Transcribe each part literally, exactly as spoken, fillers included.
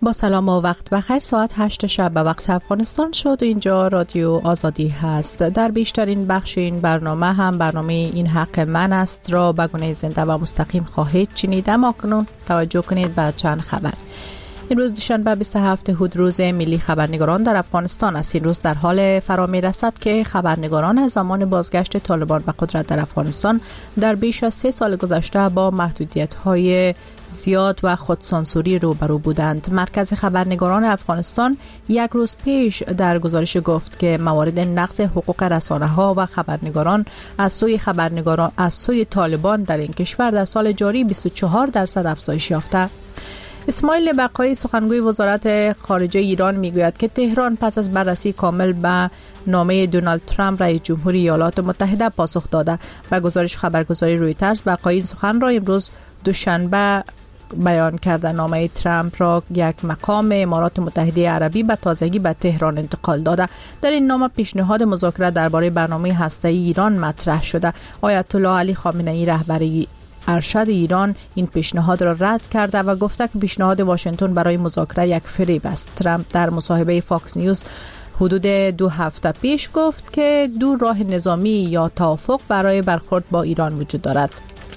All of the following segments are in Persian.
با سلام و وقت بخیر. ساعت هشت شب به وقت افغانستان شد. اینجا رادیو آزادی هست. در بیشترین بخش این برنامه هم برنامه این حق من است را به گونه زنده و مستقیم خواهید شنید. اما کنون توجه کنید به چند خبر. این روز دوشنبه بیست و هفتم هود روز ملی خبرنگاران در افغانستان است. این روز در حال فرا می رسد که خبرنگاران از زمان بازگشت طالبان به قدرت در افغانستان در بیش از سه سال گذشته با محدودیت‌های زیاد و خودسانسوری روبرو بودند. مرکز خبرنگاران افغانستان یک روز پیش در گزارش گفت که موارد نقض حقوق رسانه‌ها و خبرنگاران از سوی خبرنگاران از سوی طالبان در این کشور در سال جاری بیست و چهار درصد افزایش یافته. اسماعیل بقایی سخنگوی وزارت خارجه ایران میگوید که تهران پس از بررسی کامل به نامه دونالد ترامپ رئیس جمهوری ایالات متحده پاسخ داده. به گزارش خبرگزاری رویترز بقایی سخن را امروز دوشنبه بیان کرده. نامه ترامپ را یک مقام امارات متحده عربی به تازگی به تهران انتقال داده. در این نامه پیشنهاد مذاکره درباره برنامه هسته‌ای ایران مطرح شده. آیت الله علی خامنه‌ای رهبری ارشد ایران این پیشنهاد را رد کرده و گفته که پیشنهاد واشنگتن برای مذاکره یک فریب است. ترامپ در مصاحبه فاکس نیوز حدود دو هفته پیش گفت که دو راه نظامی یا توافق برای برخورد با ایران وجود دارد.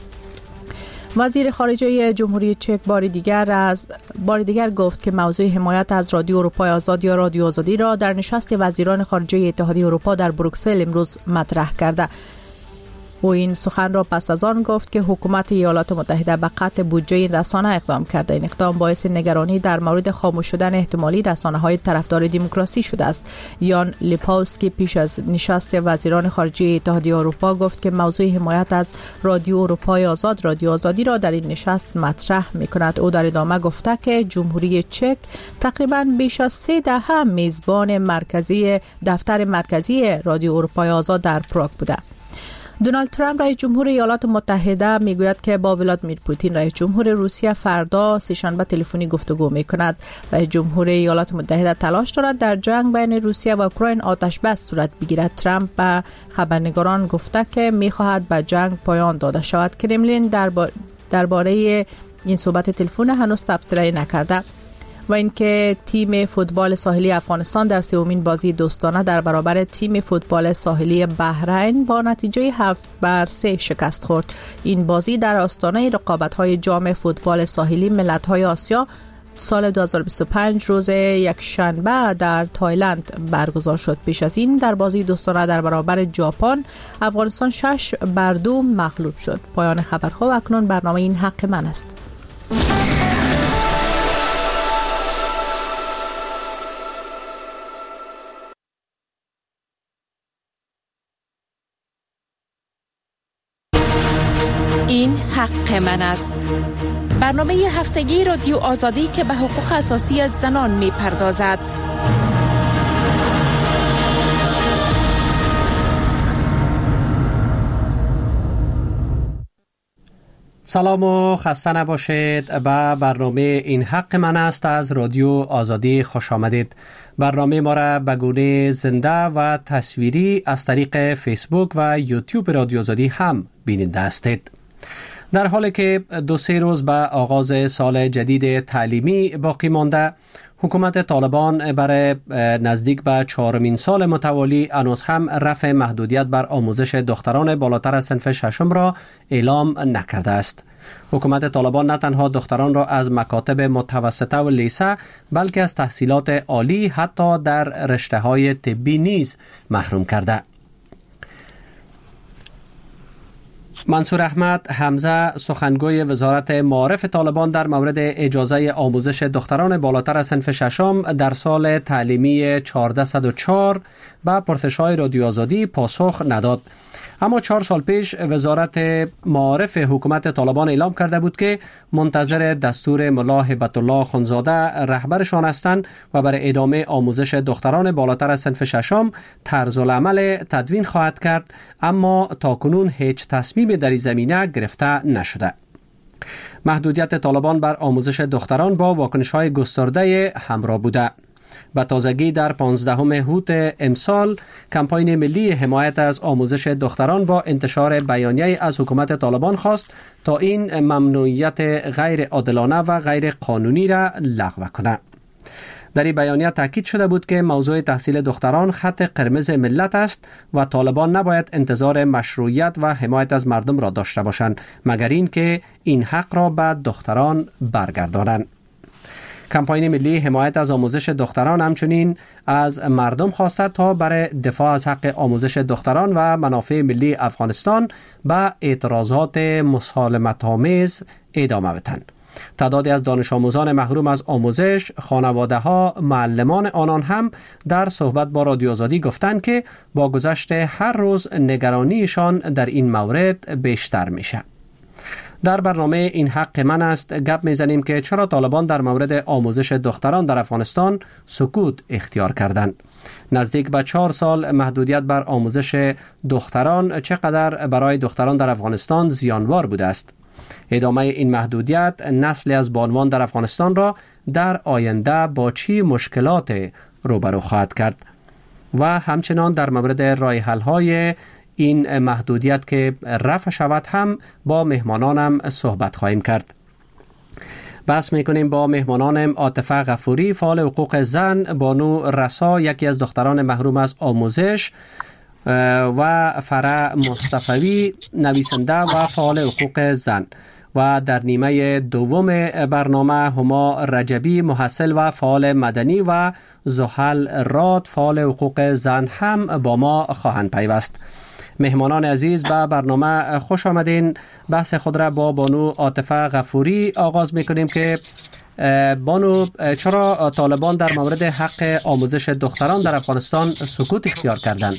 وزیر خارجه جمهوری چک بار دیگر از بار دیگر گفت که موضوع حمایت از رادیو اروپای آزاد یا رادیو آزادی را در نشست وزیران خارجه اتحادیه اروپا در بروکسل امروز مطرح کرده. او این سخن را پس از آن گفت که حکومت ایالات متحده به قطع بودجه این رسانه اقدام کرده. این اقدام باعث نگرانی در مورد خاموش شدن احتمالی رسانه‌های طرفدار دموکراسی شده است. یان لیپاوسکی پیش از نشست وزیران خارجه اتحادیه اروپا گفت که موضوع حمایت از رادیو اروپای آزاد رادیو آزادی را در این نشست مطرح می‌کند. او در ادامه گفته که جمهوری چک تقریباً بیش از سه دهه میزبان مرکزی دفتر مرکزی رادیو اروپای آزاد در پراگ بوده. دونالد ترامپ رئیس جمهور ایالات متحده میگوید که با ولادیمیر پوتین رئیس جمهور روسیه فردا سه‌شنبه تلفنی گفتگو میکند. رئیس جمهور ایالات متحده تلاش دارد در جنگ بین روسیه و اوکراین آتش بس صورت بگیرد. ترامپ به خبرنگاران گفته که میخواهد به جنگ پایان داده شود. کرملین درباره درباره این صحبت تلفن هنوز تبصره نکرده. و اینکه تیم فوتبال ساحلی افغانستان در سومین بازی دوستانه در برابر تیم فوتبال ساحلی بحرین با نتیجه هفت بر سه شکست خورد. این بازی در آستانه رقابت‌های جام فوتبال ساحلی ملت‌های آسیا سال دو هزار و بیست و پنج روز یک شنبه در تایلند برگزار شد. پیش از این در بازی دوستانه در برابر ژاپن افغانستان شش بر دو مغلوب شد. پایان خبرها و اکنون برنامه این حق من است. این حق من است. برنامه هفتگی رادیو آزادی که به حقوق اساسی زنان می پردازد. سلام و خسته نباشید. به برنامه این حق من است از رادیو آزادی خوش آمدید. برنامه ما را به گونه زنده و تصویری از طریق فیسبوک و یوتیوب رادیو آزادی هم بیننده هستید. در حالی که دو سه روز به آغاز سال جدید تعلیمی باقی مانده، حکومت طالبان برای نزدیک به چهارمین سال متوالی هنوز هم رفع محدودیت بر آموزش دختران بالاتر از صنف ششم را اعلام نکرده است. حکومت طالبان نه تنها دختران را از مکاتب متوسطه و لیسه بلکه از تحصیلات عالی حتی در رشته‌های طبی نیز محروم کرده. منصور احمد حمزه سخنگوی وزارت معارف طالبان در مورد اجازه آموزش دختران بالاتر از صنف ششم در سال تعلیمی چهارصد و چهار به پرسش‌های رادیو آزادی پاسخ نداد. اما چهار سال پیش وزارت معارف حکومت طالبان اعلام کرده بود که منتظر دستور ملا هبت الله خونزاده رهبرشان هستند و برای ادامه آموزش دختران بالاتر از صنف ششم طرز العمل تدوین خواهد کرد، اما تاکنون هیچ تصمیم در این زمینه گرفته نشده. محدودیت طالبان بر آموزش دختران با واکنش‌های گسترده همراه بوده. به تازگی در پانزدهم هوت امسال کمپاین ملی حمایت از آموزش دختران با انتشار بیانیه از حکومت طالبان خواست تا این ممنوعیت غیر عادلانه و غیر قانونی را لغو کند. در این بیانیه تاکید شده بود که موضوع تحصیل دختران خط قرمز ملت است و طالبان نباید انتظار مشروعیت و حمایت از مردم را داشته باشند مگر این که این حق را به دختران برگردانند. کمپاین ملی حمایت از آموزش دختران همچنین از مردم خواسته تا برای دفاع از حق آموزش دختران و منافع ملی افغانستان به اعتراضات مسالمت‌آمیز ادامه بدهند. تعدادی از دانش آموزان محروم از آموزش، خانواده ها، معلمان آنان هم در صحبت با رادیو آزادی گفتند که با گذشت هر روز نگرانیشان در این مورد بیشتر میشه. در برنامه این حق من است گپ میزنیم که چرا طالبان در مورد آموزش دختران در افغانستان سکوت اختیار کردند. نزدیک به چهار سال محدودیت بر آموزش دختران چقدر برای دختران در افغانستان زیانبار بوده است. ادامه این محدودیت نسلی از بانوان در افغانستان را در آینده با چی مشکلات روبرو خواهد کرد و همچنان در مورد راه حل های این محدودیت که رفع شود هم با مهمانانم صحبت خواهیم کرد. بحث میکنیم با مهمانانم عاطفه غفوری، فعال حقوق زن، بانو رسا، یکی از دختران محروم از آموزش، و فرح مصطفی، نویسنده و فعال حقوق زن، و در نیمه دوم برنامه هما رجبی، محصل و فعال مدنی، و زحل راد، فعال حقوق زن هم با ما خواهند پیوست. مهمانان عزیز به برنامه خوش آمدین. بحث خود را با بانو عاطفه غفوری آغاز میکنیم که بانو، چرا طالبان در مورد حق آموزش دختران در افغانستان سکوت اختیار کردند؟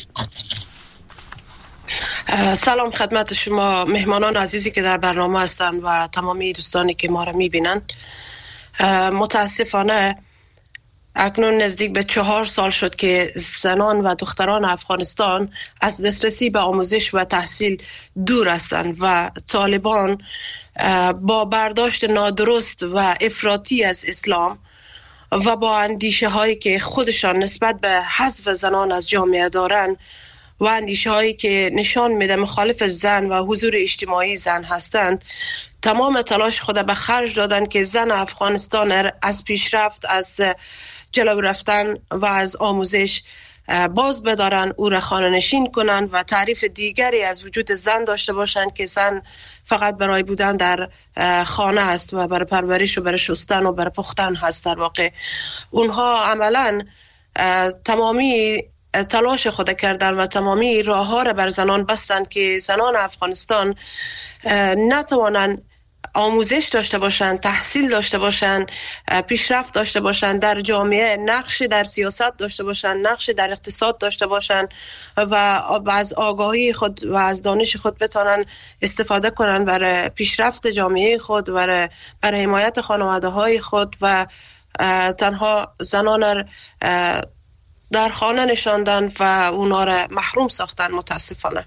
سلام خدمت شما مهمانان عزیزی که در برنامه هستند و تمامی دوستانی که ما را میبینند. متاسفانه اکنون نزدیک به چهار سال شد که زنان و دختران افغانستان از دسترسی به آموزش و تحصیل دور هستند و طالبان با برداشت نادرست و افراطی از اسلام و با اندیشه هایی که خودشان نسبت به حذف زنان از جامعه دارند و اندیشه هایی که نشان میده مخالف زن و حضور اجتماعی زن هستند، تمام تلاش خود به خرج دادن که زن افغانستان از پیشرفت، از جلو رفتن و از آموزش باز بدارن، او را خانه نشین کنن و تعریف دیگری از وجود زن داشته باشن که زن فقط برای بودن در خانه است و برای پرورش و برای شستن و برای پختن هست. در واقع اونها عملا تمامی تلاش خود کردن و تمامی راه ها را بر زنان بستند که زنان افغانستان نتوانند آموزش داشته باشند، تحصیل داشته باشند، پیشرفت داشته باشند در جامعه، نقش در سیاست داشته باشند، نقش در اقتصاد داشته باشند و از آگاهی خود و از دانش خود بتانند استفاده کنند برای پیشرفت جامعه خود و برای حمایت خانواده های خود و تنها زنان را در خانه نشاندن و اونا را محروم ساختن. متاسفانه.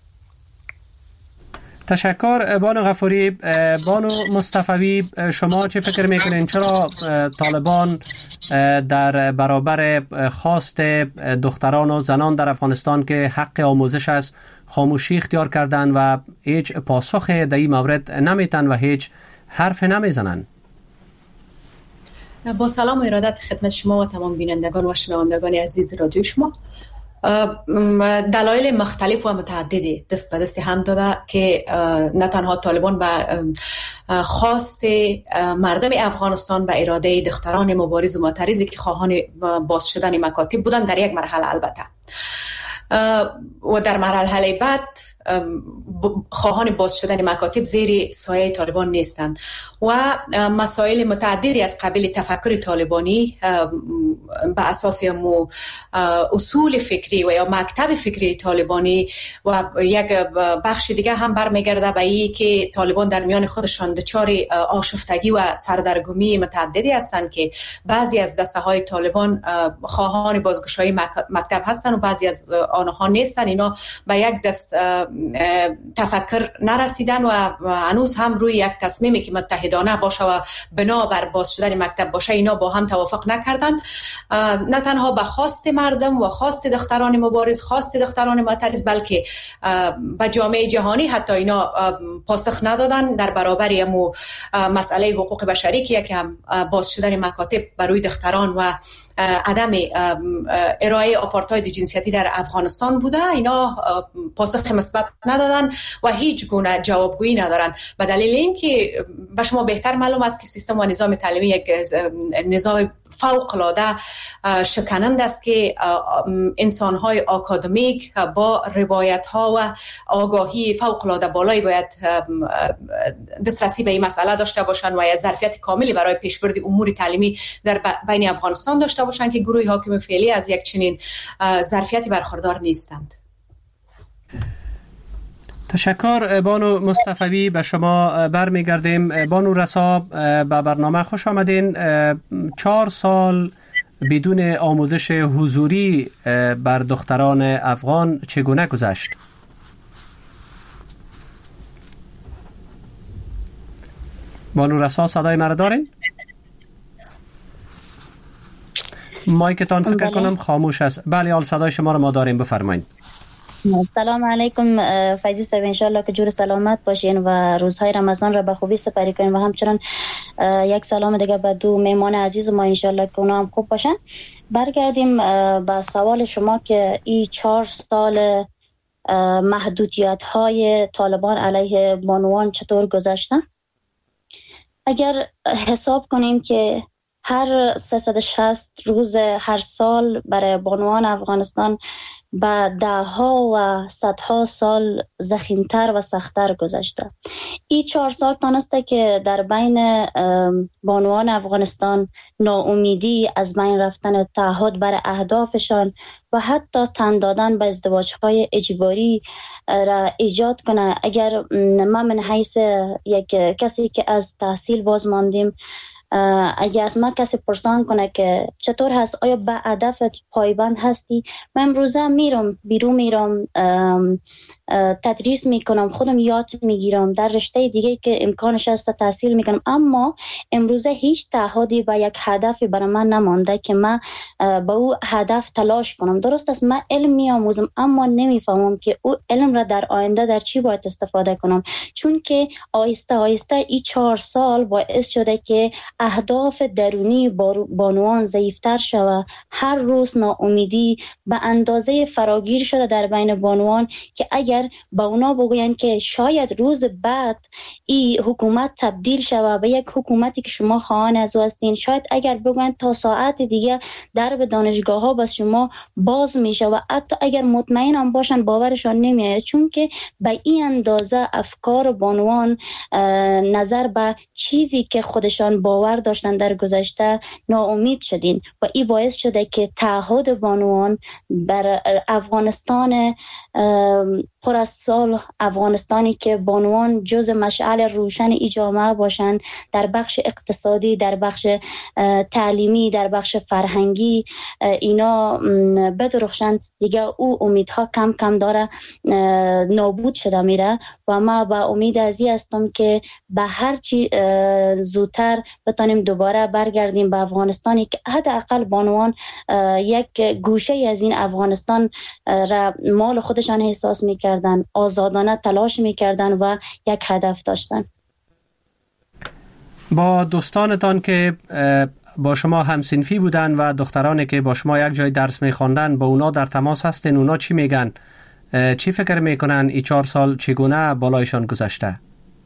تشکر بانو غفوری. بانو مصطفی، شما چه فکر میکنین چرا طالبان در برابر خواست دختران و زنان در افغانستان که حق آموزش است خاموشی اختیار کردن و هیچ پاسخ در این مورد نمیتن و هیچ حرف نمیزنن؟ با سلام و ارادت خدمت شما و تمام بینندگان و شنوندگان عزیز رادیو شما. دلایل مختلف و متعددی دست به دست هم داده که نه تنها طالبان به خواست مردم افغانستان به اراده دختران مبارز و معترضی که خواهان باز شدن مکاتب بودن در یک مرحله، البته و در مرحله بعد خواهان باز شدن مکاتب زیر سایه طالبان نیستند و مسائل متعددی از قبیل تفکر طالبانی به اساس اصول فکری و یا مکتب فکری طالبانی و یک بخش دیگه هم برمیگرده به این که طالبان در میان خودشان دچار آشفتگی و سردرگمی متعددی هستند که بعضی از دسته های طالبان خواهان بازگشایی مکتب هستند و بعضی از آنها نیستند. اینا به یک دست تفکر نرسیدن و هنوز هم روی یک تصمیمی که متحدانه باشه و بنا بر باز شدن مکتب باشه اینا با هم توافق نکردند. نه تنها به خواست مردم و خواست دختران مبارز، خواست دختران معترض، بلکه به جامعه جهانی حتی اینا پاسخ ندادن در برابر امو مسئله حقوق بشری که یک هم باز شدن مکاتب برای دختران و عدم ارائه آپارتاید جنسیتی در افغانستان بوده. اینا پاسخ مثبت ندادن و هیچ گونه جوابگویی ندارن، به دلیل اینکه به شما بهتر معلوم است که سیستم و نظام تعلیمی یک نظام فوق العاده شکننده است که انسان‌های آکادمیک با روایت‌ها و آگاهی فوق العاده بالایی باید دسترسی به این مسئله داشته باشند و از ظرفیت کاملی برای پیشبرد امور تعلیمی در بین افغانستان داشته باشند که گروه حاکم فعلی از یک چنین ظرفیتی برخوردار نیستند. تشکر بانو مصطفی. به شما برمیگردیم. بانو رسا، به برنامه خوش آمدین. چهار سال بدون آموزش حضوری بر دختران افغان چگونه گذشت؟ بانو رسا صدای مرا دارین؟ مایکتان فکر بله. کنم خاموش است. بله، حال صدای شما را ما داریم، بفرمایید. سلام علیکم فیضی صاحب، انشالله که جور سلامت باشین و روزهای رمضان را به خوبی سپری کنین و همچنان یک سلام دیگه به دو مهمان عزیز ما، انشالله که اونا هم خوب باشن. برگردیم به سوال شما که این چهار سال محدودیت های طالبان علیه بانوان چطور گذشتن. اگر حساب کنیم که هر سیصد و شصت روز هر سال برای بانوان افغانستان با ده ها و صدها سال زخیمتر و سختتر گذشته. این چهار سال تانسته که در بین بانوان افغانستان ناامیدی، از بین رفتن تعهد بر اهدافشان و حتی تن دادن به ازدواج‌های اجباری را ایجاد کنه. اگر ما من حیث یک کسی که از تحصیل باز ماندیم، اگه از ما کسی پرسان کنه که چطور هست، آیا به هدفت پایبند هستی، من امروزه میرم بیرون، میرم تدریس میکنم، خودم یاد میگیرم، در رشته دیگه که امکانش هست تحصیل میکنم، اما امروزه هیچ تعهدی به یک هدفی برای من نمانده که من به او هدف تلاش کنم. درست است من علم میآموزم اما نمیفهمم که او علم را در آینده در چی باید استفاده کنم، چون که آهسته آهسته این چهار سال باعث شده که اهداف درونی بانوان ضعیفتر شود. هر روز ناامیدی به اندازه فراگیر شده در بین بانوان که اگر با اونا بگوین که شاید روز بعد این حکومت تبدیل شود به یک حکومتی که شما خواهان از او هستین، شاید اگر بگوین تا ساعت دیگه در به دانشگاه ها بس شما باز میشه و حتی اگر مطمئن هم باشن باورشان نمیآید، چون که به این اندازه افکار بانوان نظر به چیزی که خودشان باور داشتن در گذشته ناامید شدین و این باعث شده که تعهد بانوان بر افغانستان پر از سال، افغانستانی که بانوان جز مشعل روشن ای جامعه باشند، در بخش اقتصادی، در بخش تعلیمی، در بخش فرهنگی اینا بدرخشند، دیگه او امیدها کم کم داره نابود شده میره و ما با امید ازی هستم که به هر چی زودتر بتانیم دوباره برگردیم به افغانستانی که حداقل بانوان یک گوشه از این افغانستان را مال خودشان احساس میکردن، آزادانه تلاش میکردن و یک هدف داشتن. با دوستانتان که با شما همسنفی بودن و دخترانی که با شما یک جای درس میخواندن با اونا در تماس هستین، اونا چی میگن؟ چی فکر میکنن این چهار سال چگونه بالایشان گذشته؟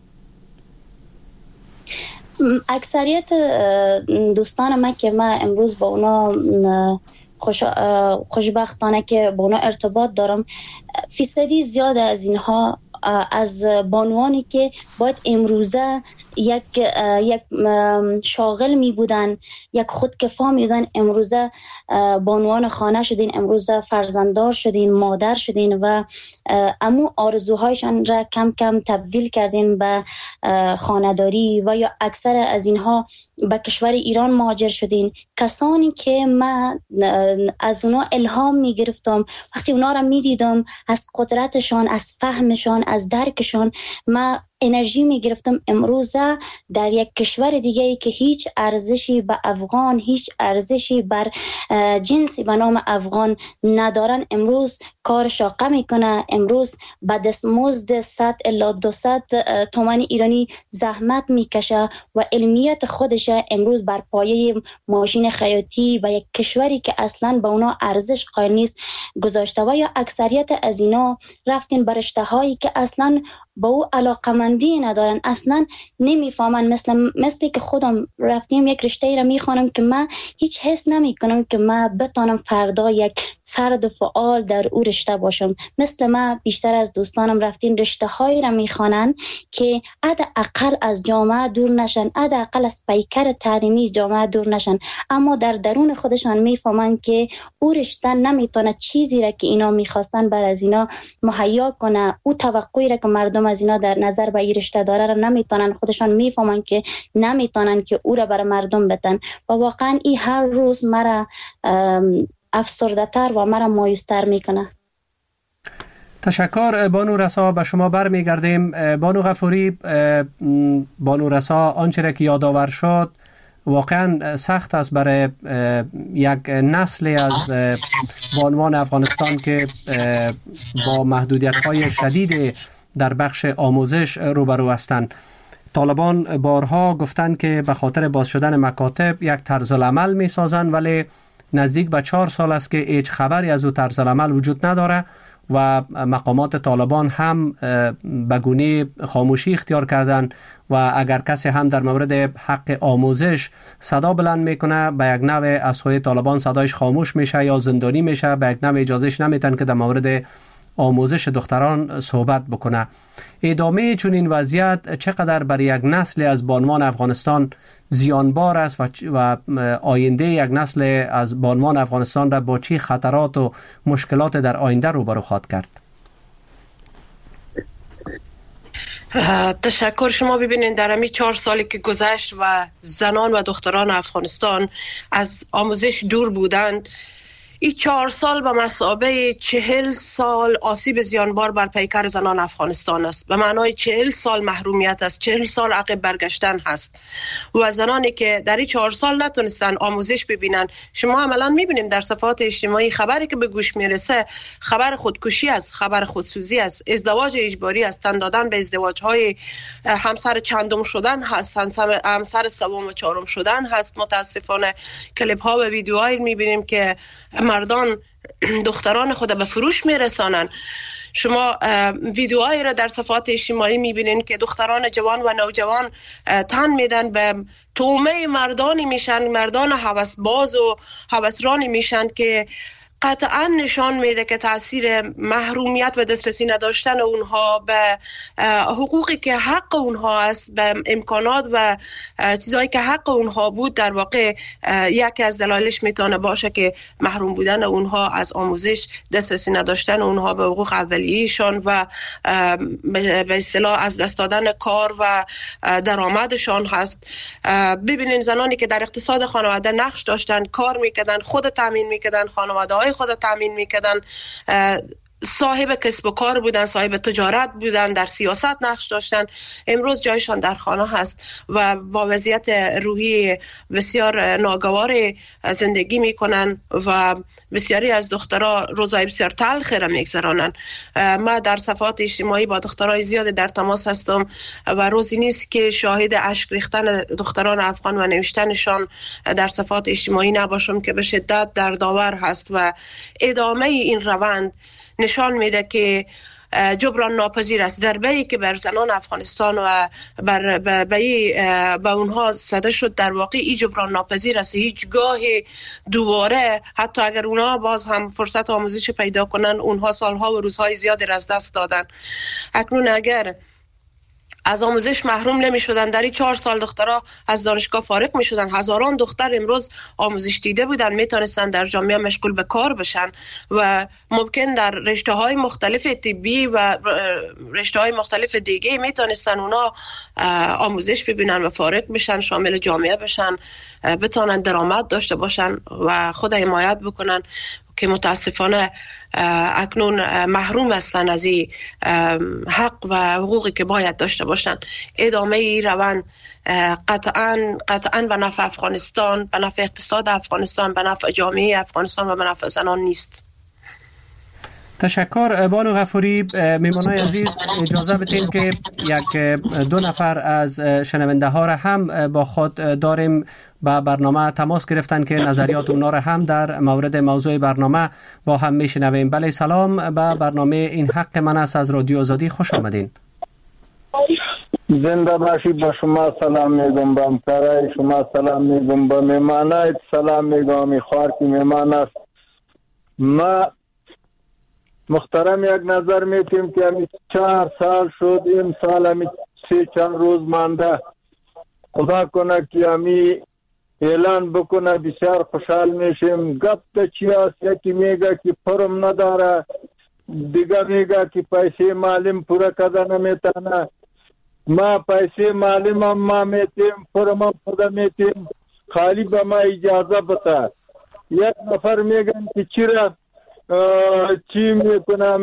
اکثریت دوستان من که من امروز با اونا خوش خوشبختانه که با اونا ارتباط دارم، فیصدی زیاده از اینها از بانوانی که باید امروزه یک یک شاغل می بودن، یک خودکفا می بودن، امروزه بانوان خانه شدین، امروزه فرزنددار شدین، مادر شدین و امو آرزوهایشان را کم کم تبدیل کردین به خانه‌داری و یا اکثر از اینها به کشور ایران مهاجر شدین. کسانی که من از اونا الهام می گرفتم وقتی اونا را می دیدم، از قدرتشان، از فهمشان، از درکشان من انرژی می گرفتم. امروز در یک کشور دیگه ای که هیچ ارزشی به افغان، هیچ ارزشی بر جنسی به نام افغان ندارن، امروز کار شاقه میکنه، امروز به دستمزد صد الی دویست تومان ایرانی زحمت میکشه و علمیت خودش امروز بر پایه ماشین خیاطی و یک کشوری که اصلا به اونا ارزش قائل نیست گذاشته و یا اکثریت از اینا رفتین بر رشته هایی که اصلا با او علاقمندی ندارن، اصلا نمیفهمن. مثل مثلی که خودم رفتیم یک رشته ای را میخوانم که من هیچ حس نمی کنم که من بتانم فردا یک فرد فعال در او رشته باشم. مثل من بیشتر از دوستانم رفتین رشته هایی را میخوانن که حداقل از جامعه دور نشن، حداقل از پیکر تعلیمی جامعه دور نشن، اما در درون خودشان میفهمن که او رشته نمیتونه چیزی را که اینا میخواستن بر از اینا مهیا کنه، او توقعی را که مردم از اینا در نظر به این رشته داره را نمیتونن، خودشان میفهمن که نمیتونن که او را بر مردم بدن و واقعا این هر روز مرا افسرده تر و مرا مایوستر میکنه. تشکر بانو رسا. به شما برمیگردیم. بانو غفوری، بانو رسا آنچه را که یادآور شد واقعا سخت است برای یک نسلی از بانوان افغانستان که با محدودیت‌های شدید در بخش آموزش روبرو هستند. طالبان بارها گفتند که به خاطر باز شدن مکاتب یک طرز العمل می سازند، ولی نزدیک به چهار سال است که هیچ خبری از او طرز العمل وجود نداره و مقامات طالبان هم به گونه خاموشی اختیار کردند و اگر کسی هم در مورد حق آموزش صدا بلند میکنه به یک نوع از سوی طالبان صدایش خاموش میشه یا زندانی میشه، به یک نوع اجازهش نمیتن که در مورد آموزش دختران صحبت بکنه. ادامه چون این وضعیت چقدر برای یک نسل از بانوان افغانستان زیانبار است و آینده یک نسل از بانوان افغانستان را با چه خطرات و مشکلات در آینده روبرو خواهد کرد؟ تشکر. شما ببینید در همین چهار سالی که گذشت و زنان و دختران افغانستان از آموزش دور بودند، این چهار سال به مثابه چهل سال آسیب زیانبار بر پیکر زنان افغانستان است. به معنای چهل سال محرومیت است، چهل سال عقب برگشتن هست و زنانی که در این چهار سال نتونستن آموزش ببینن. شما عملا میبینیم در صفحات اجتماعی خبری که به گوش میرسه خبر خودکشی است، خبر خودسوزی است، ازدواج اجباری است، تن دادن به ازدواج های همسر چندم شدن هست، همسر سوم و چهارم شدن هست. متاسفانه کلیپ ها و ویدیوهایی میبینیم که مردان دختران خود به فروش میرسانن. شما ویدیوهایی را در صفحات اجتماعی میبینین که دختران جوان و نوجوان تن میدن به تومه مردانی میشن، مردان هوسباز و هوسرانی میشن که قطعا نشان میده که تاثیر محرومیت و دسترسی نداشتن اونها به حقوقی که حق اونها است، به امکانات و چیزایی که حق اونها بود، در واقع یکی از دلایلش میتونه باشه که محروم بودن اونها از آموزش، دسترسی نداشتن اونها به حقوق اولیه‌شان و به اصطلاح از دست دادن کار و درآمدشان هست. ببینین زنانی که در اقتصاد خانواده نقش داشتن، کار میکردن، خود تامین میکردن، خانواده خود تامین میکردن، صاحب کسب و کار بودن، صاحب تجارت بودن، در سیاست نقش داشتن، امروز جایشان در خانه هست و با وضعیت روحی بسیار ناگوار زندگی میکنن و بسیاری از دخترها روزای بسیار تلخ را میگذرانن. ما در صفحات اجتماعی با دخترای زیاد در تماس هستم و روزی نیست که شاهد اشک ریختن دختران افغان و نوشتنشان در صفحات اجتماعی نباشم که به شدت دردآور هست و ادامه این روند نشان میده که جبران ناپذیر است. ضربه‌ای که بر زنان افغانستان و بر به به اونها زده شد در واقع این جبران ناپذیر است. هیچگاه دوباره حتی اگر اونها باز هم فرصت آموزش پیدا کنن، اونها سالها و روزهای زیادی را از دست دادن. اکنون اگر از آموزش محروم نمی شدن، در این چهار سال دخترها از دانشگاه فارغ می شدن. هزاران دختر امروز آموزش دیده بودن، می تونستن در جامعه مشغول به کار بشن و ممکن در رشته های مختلف طبی و رشته های مختلف دیگه می تونستن اونا آموزش ببینن و فارغ بشن، شامل جامعه بشن، بتونن درآمد داشته باشن و خود حمایت بکنن که متاسفانه اکنون محروم هستند از این حق و حقوقی که باید داشته باشند. ادامه این روند قطعاً قطعاً به نفع افغانستان، به نفع اقتصاد افغانستان، به نفع جامعه افغانستان و به نفع زنان نیست. تشکر بانو غفوری. میمانای عزیز اجازه بدین که یک دو نفر از شنونده ها را هم با خود داریم با برنامه تماس گرفتن که نظریات اونا را هم در مورد موضوع برنامه با هم میشنویم. بله سلام، به برنامه این حق من است از رادیو آزادی خوش آمدین. زنده باشید. با شما سلام میگم، با همکارای شما سلام میگم، با مهمانایت سلام میگم. میخوار که مهمان است. ما محترم یک نظر میتیم که همی چهار سال شد، این سال همی سی چند روز مانده. خدا کنه که همی اعلان بکنه بسیار خوشحال میشیم. گپ تا چی است؟ یکی میگه که پرم نداره، دیگه میگه که پیسه معلم پورا کده نمیتانه. ما پیسه معلم هم ما میتیم، پرم هم خدا میتیم، خالی به ما اجازه بتا. یک نفر میگن که چرا چی میکنم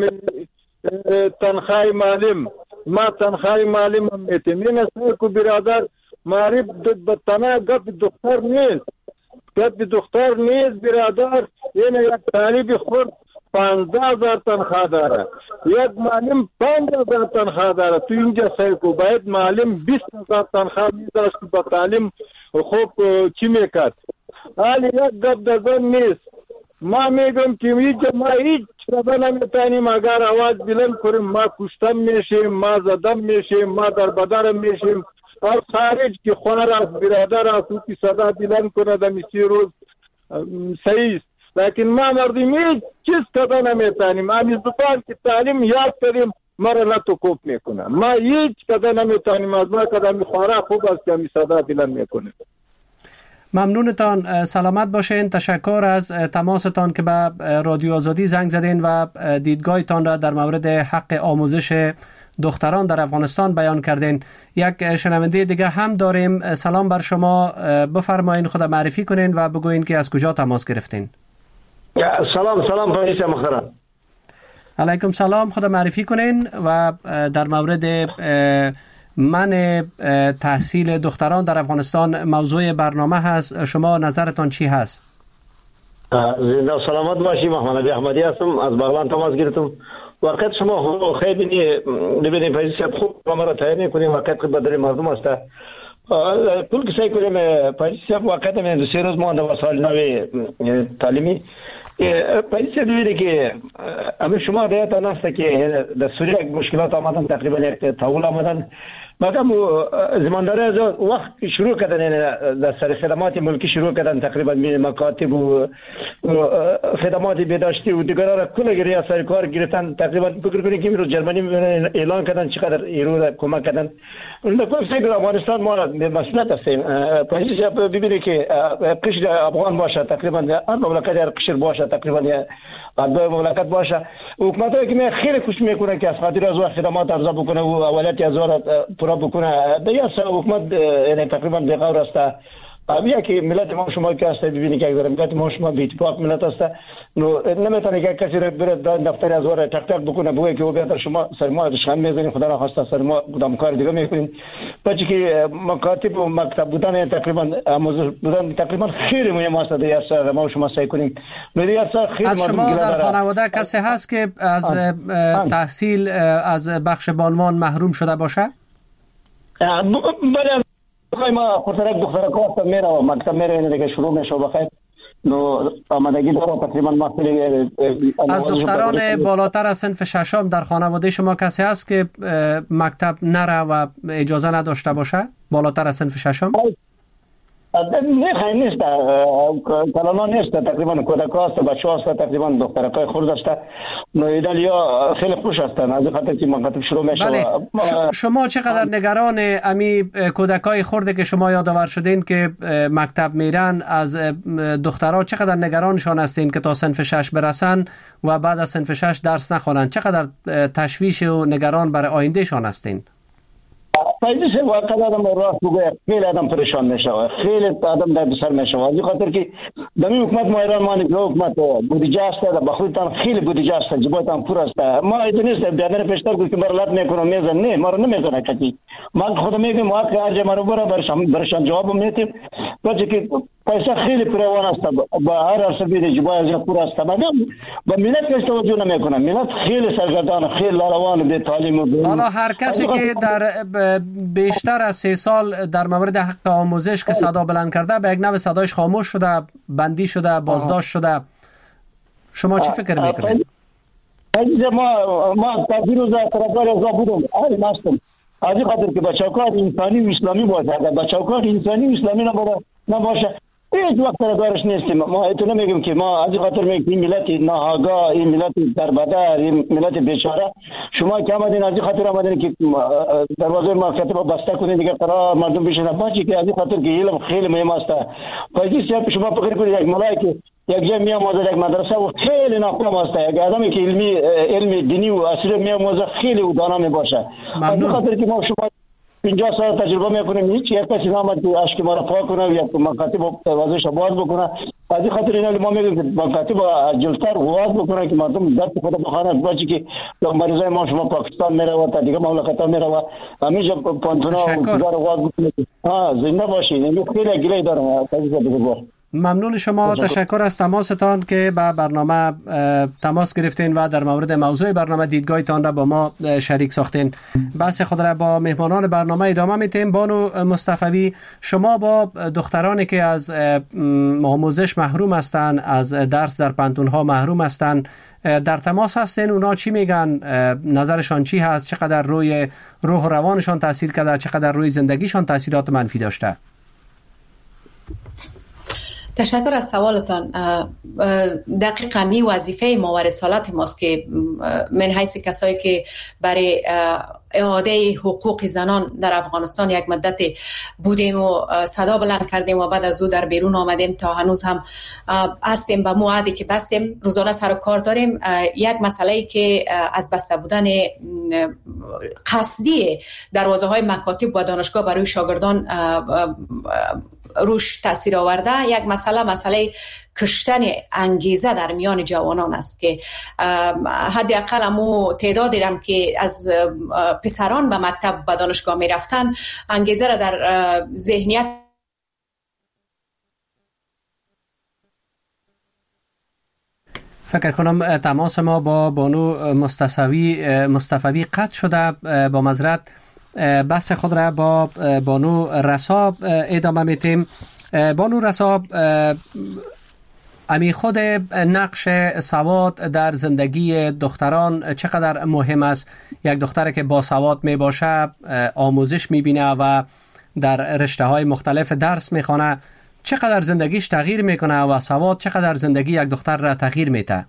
تنخواه معلم، ما تنخواه معلم هم میتیم. این اصلا که برادر معرف بطنه گپ دختر نیست، گپ دختر نیست برادر. این یک طالب خود پانزده هزار تنخواه داره، یک معلم پنج هزار تنخواه داره. تو اینجا سیکو باید معلم بیست هزار تنخواه میداشت که با تعلیم خوب چی میکرد. حالی یک گپ دزن نیست. ما میگم که اینجا ما هیچ کده نمیتانیم اگر آواز بلند کنیم ما کشتم میشیم، ما زدم میشیم، ما در بدرم میشیم. از خارج که خوار است برادر است او که صدا بلند کنه دمی سی روز صحیح است، لیکن ما مردم هیچ چیز کده نمیتانیم. همی زبان که تعلیم یاد کریم مرا لطو کوپ میکنه. ما هیچ کده نمیتانیم. از ما کده می خواره خوب است که همی صدا بلند میکنه. ممنونتان، سلامت باشین. تشکر از تماستان که به رادیو آزادی زنگ زدین و دیدگاهتان را در مورد حق آموزش دختران در افغانستان بیان کردین. یک شنونده دیگه هم داریم. سلام بر شما، بفرمایین خود معرفی کنین و بگوین که از کجا تماس گرفتین. سلام سلام پاییز محترم. علیکم سلام، خود معرفی کنین و در مورد من تحصیل دختران در افغانستان موضوع برنامه هست. شما نظرتان چی هست؟ زنده و سلامت باشی. محمد علی احمدی هستم، از بغلان تماس گرفتم. واقعیت شما خیلی ببینید پاییز خوب ما را تایید میکنیم. واقعیت که بدر مردم است. پول که سعی کنیم پاییز واقعیت من دو سه روز مانده و سال نوی تعلیمی پاییز دیدی که اما شما رایت نست که در سوریه مشکلات آمدن، تقریبا یک تحول آمدن. مگم زمانداری از وقت شروع کردن در سر خدمات ملکی شروع کردن، تقریبا مکاتب و خدمات بهداشتی و دیگر را کل گیری سرکار گرفتن. تقریبا فکر کنید که امروز جرمنی اعلان کردن چقدر ایرو کمک کردن. اون دفعه سیگر افغانستان ما مسئولیت هستیم. پس ببینید که قشر افغان باشه، تقریبا هر مملکت هر قشر باشه، تقریبا دو مملکت باشه. حکومتایی که خیلی کوشش میکنه که از خاطر از خدمات ارزا بکنه و اولویت از پورا بکنه. دیگه حکومت یعنی تقریبا بی‌غور است. بیا که ملت ما شما که است ببینید که اگر ملت ما شما به اتفاق ملت است، نو نمیتونه که کسی را بره دفتر از ور تک تک بکنه بگه که او بیاد شما سر ما دشمن میزنید، خدا را خواسته سر ما کدام کار دیگه میکنید. بچه که مکاتب و مکتب بودن تقریبا آموزش بودن تقریبا خیلی مهم است. دیگه سر ما شما سعی کنیم. دیگه سر خیلی از شما در خانواده کسی هست که از تحصیل از بخش بانوان محروم شده باشه؟ بله ما خاطر دختر کار میره و مکتب میره دیگه شروع میشه بخیر. نو آمادگی داره تقریبا ما از دختران بالاتر از صنف ششم در خانواده شما کسی هست که مکتب نره و اجازه نداشته باشه بالاتر از صنف ششم؟ نه خیلی نیست، کلانا نیست، تقریبا کودک هست، بچه هست، تقریبا دخترکای خورد است. نو ایدالیا خیلی خوش هستن از خاطر که مکتب شروع میشه. بله. شما چقدر نگران امی کودکای خورده که شما یادآور شدین که مکتب میرن از دخترها، چقدر نگرانشان هستین که تا صنف شش برسن و بعد از صنف شش درس نخوانن؟ چقدر تشویش و نگران برای آیندهشان هستین؟ فایده سه واقعا آدم راست بگه خیلی آدم پریشان میشه، خیلی آدم در سر میشه. از خاطر که دمی حکومت ما ایران ما نیست، حکومت بودجه است، بخویتان خیلی بودجه است، جبهتان پر است. ما ایتونیست بیادر پیشتر گفت که برلات میکنم میزن، نه ما رو نمیزنه کسی. ما خود میگیم ما که هر جا ما رو برا برشان برشان جواب میدیم، وقتی که پیسه خیلی پروان است، با هر ارسبید جبهه از پر است، مگر با ملت پیش توجه نمیکنه. ملت خیلی سرگردان، خیلی لاروان به تعلیم. حالا هر کسی که در بیشتر از سه سال در مورد حق آموزش که صدا بلند کرده به یک نوع صدایش خاموش شده، بندی شده، بازداشت شده، شما چی فکر میکنید؟ ما ما تقدیر از طرفدار از بودم، آره ماستم. از خاطر که بچه‌ها انسانی و اسلامی باشه، اگر بچه‌ها انسانی و اسلامی نباشه، نباشه هیچ وقت طرفدارش نیستیم. ما اتونه میگیم که ما از خاطر میگیم این ملت ناآگاه، این ملت دربدر، این ملت بیچاره، شما که آمدین از خاطر آمدین که دروازه مکاتب بسته کنین دیگه قرار مردم بشینن. باشه که از خاطر که علم خیلی مهم است. پایدی سیاست شما فکر کنید یک ملائک یک جمع میاموزه یک مدرسه و خیلی ناکام است. یک آدمی که علمی علم دینی و اصلی میاموزه خیلی دانا میباشه. از خاطر که ما شما پنجاه سال تجربه میکنیم، هیچ یک کسی نامد که اشک ما را پاک کنه یا مکاتب وازش باز بکنه. از این خاطر اینا ما میگیم که مکاتب جلتر واز بکنه که مردم درد خود بخوانه. باشه که مریضای ما شما پاکستان میره و تا دیگه مملکت‌ها میره و همیشه پانتونا و گزار واز بکنه. ها زنده باشین. این خیلی گله داره. تازه بگو. ممنون شما، تشکر از تماستان که به برنامه تماس گرفتین و در مورد موضوع برنامه دیدگاهتان را با ما شریک ساختین. بحث خود را با مهمانان برنامه ادامه میتیم. بانو مصطفوی، شما با دخترانی که از آموزش محروم هستند، از درس در پانتون‌ها محروم هستند، در تماس هستین؟ اونا چی میگن؟ نظرشان چی هست؟ چقدر روی روح و روانشان تاثیر کرده؟ چقدر روی زندگیشان تاثیرات منفی داشته؟ تشکر از سوالتان. دقیقاً این وظیفه ما و رسالت ماست که من حیث کسایی که برای اعاده حقوق زنان در افغانستان یک مدت بودیم و صدا بلند کردیم و بعد از او در بیرون آمدیم تا هنوز هم هستیم به موعدی که بستیم، روزانه سر و کار داریم. یک مسئله که از بسته بودن قصدی دروازه های مکاتب و دانشگاه برای شاگردان روش تاثیر آورده، یک مسئله مسئله کشتن انگیزه در میان جوانان است که حداقل همو تعدادی هم که از پسران به مکتب و دانشگاه می رفتن انگیزه را در ذهنیت فکر کنم تماس ما با بانو مصطفوی مصطفوی قطع شده. با معذرت بحث خود را با بانو رسا ادامه میتیم. بانو رسا، امی خود نقش سواد در زندگی دختران چقدر مهم است؟ یک دختر که با سواد می باشه، آموزش می بینه و در رشته های مختلف درس می خوانه، چقدر زندگیش تغییر میکنه و سواد چقدر زندگی یک دختر را تغییر میده؟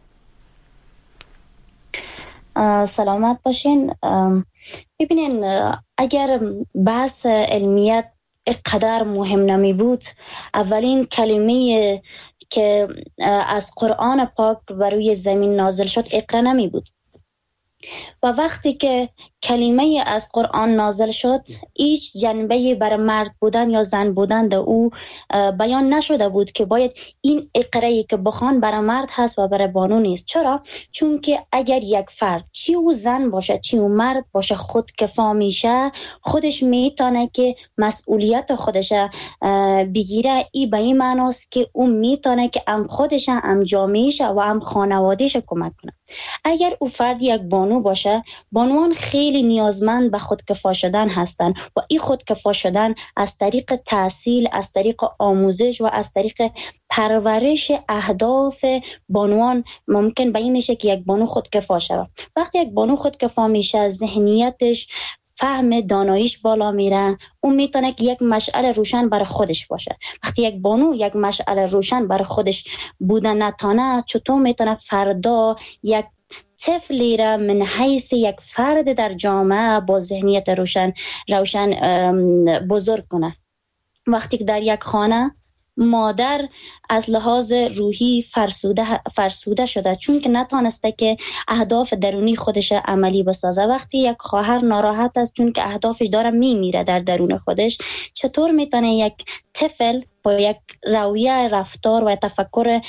سلامت باشین. ببینین، اگر بحث علمیت اقدر مهم نمی بود، اولین کلمه که از قرآن پاک بر روی زمین نازل شد اقرا نمی بود. و وقتی که کلمه از قرآن نازل شد، هیچ جنبه بر مرد بودن یا زن بودن در او بیان نشده بود که باید این اقرایی که بخوان برای مرد هست و برای بانو نیست. چرا؟ چون که اگر یک فرد، چی او زن باشه چی او مرد باشه، خودکفا میشه، خودش میتونه که مسئولیت خودش بگیره. این به این معناست که او میتونه که هم خودش هم جامعهش و هم خانوادهش کمک کنه. اگر او فرد یک بانو باشه، بانوان خیلی نیازمند به خودکفا شدن هستند و این خودکفا شدن از طریق تحصیل، از طریق آموزش و از طریق پرورش اهداف بانوان ممکن به این میشه که یک بانو خودکفا شود. وقتی یک بانو خودکفا میشه، ذهنیتش، فهم داناییش بالا میره، اون میتونه که یک مشعل روشن برای خودش باشه. وقتی یک بانو یک مشعل روشن برای خودش بودن نتانه، چطور میتونه فردا یک طفلی را من حیث یک فرد در جامعه با ذهنیت روشن روشن بزرگ کنه؟ وقتی که در یک خانه مادر از لحاظ روحی فرسوده فرسوده شده، چون که نتانسته که اهداف درونی خودش عملی بسازه. وقتی یک خواهر ناراحت است چون که اهدافش داره میمیره در درون خودش، چطور میتونه یک طفل با یک رویه رفتار و تفکر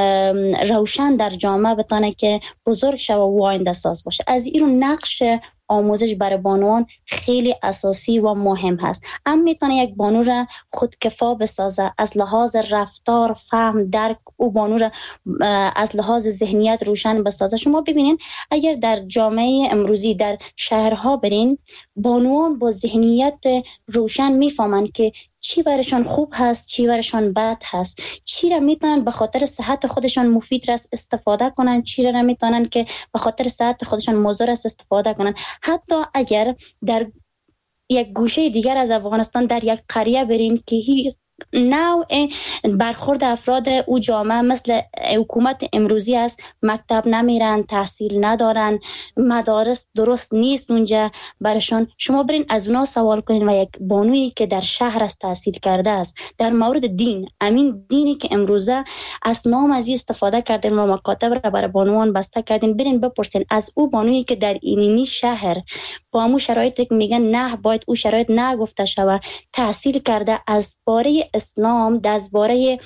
روشن در جامعه بتونه که بزرگ شه و آینده ساز باشه؟ از این نقش آموزش برای بانوان خیلی اساسی و مهم هست. هم میتونه یک بانو را خودکفا بسازه از لحاظ رفتار، فهم، درک، او بانو را از لحاظ ذهنیت روشن بسازه. شما ببینین اگر در جامعه امروزی در شهرها برین، بانوان با ذهنیت روشن میفهمن که چی برشان خوب هست، چی برشان بد هست، چی را میتونن به خاطر صحت خودشان مفید را استفاده کنن، چی را میتونن که به خاطر صحت خودشان مضر است استفاده کنن. حتی اگر در یک گوشه دیگر از افغانستان در یک قریه برین که هیچ نوع برخورد افراد او جامعه مثل حکومت امروزی است، مکتب نمیرن، تحصیل ندارن، مدارس درست نیست اونجا برشان، شما برین از اونا سوال کنین و یک بانویی که در شهر است تحصیل کرده است در مورد دین، امین دینی که امروزه از نام از استفاده کردین و مکاتب را برای بانوان بسته کردین، برین بپرسین از او بانویی که در اینمی شهر با همون شرایطی که میگن نه باید او شرایط نگفته شود تحصیل کرده، از باره اسلام، درباره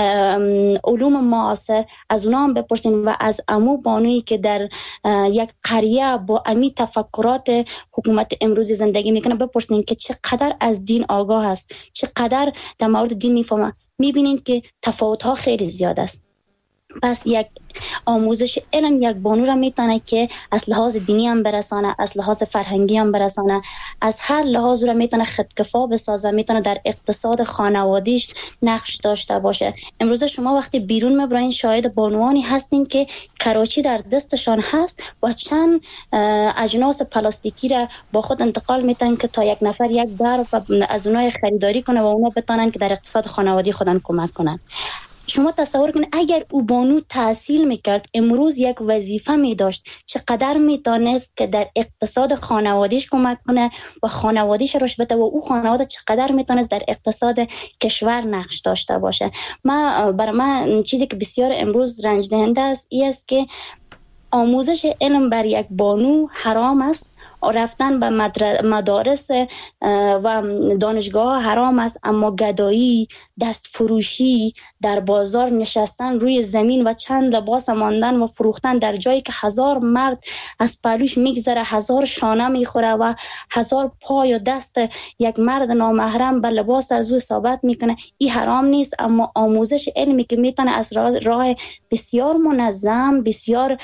علوم معاصر از اونها هم بپرسین و از امو بانویی که در یک قریه با امی تفکرات حکومت امروزی زندگی میکنه بپرسین که چقدر از دین آگاه است، چقدر در مورد دین میفهمه. میبینین که تفاوت ها خیلی زیاد است. پس یک آموزش علم یک بانو را میتونه که از لحاظ دینی هم برسانه، از لحاظ فرهنگی هم برسانه، از هر لحاظ را میتونه خودکفا بسازه، میتونه در اقتصاد خانوادیش نقش داشته باشه. امروز شما وقتی بیرون میبرین شاهد بانوانی هستین که کراچی در دستشان هست و چند اجناس پلاستیکی را با خود انتقال میتن که تا یک نفر یک در از اونها خریداری کنه و اونا بتونن که در اقتصاد خانوادی خودن کمک کنن. شما تصور کنید اگر او بانو تحصیل میکرد، امروز یک وظیفه میداشت، چقدر میتونست که در اقتصاد خانوادیش کمک کنه و خانوادیش روش بده و او خانواده چقدر میتونست در اقتصاد کشور نقش داشته باشه. ما برای من چیزی که بسیار امروز رنج دهنده است این است که آموزش علم بر یک بانو حرام است، رفتن به مدارس و دانشگاه حرام است، اما گدایی، دست فروشی، در بازار نشستن روی زمین و چند لباس ماندن و فروختن در جایی که هزار مرد از پهلوش میگذره، هزار شانه میخوره و هزار پای و دست یک مرد نامحرم به لباس از او ثابت میکنه، این حرام نیست. اما آموزش علمی که میتونه از راه بسیار منظم، بسیار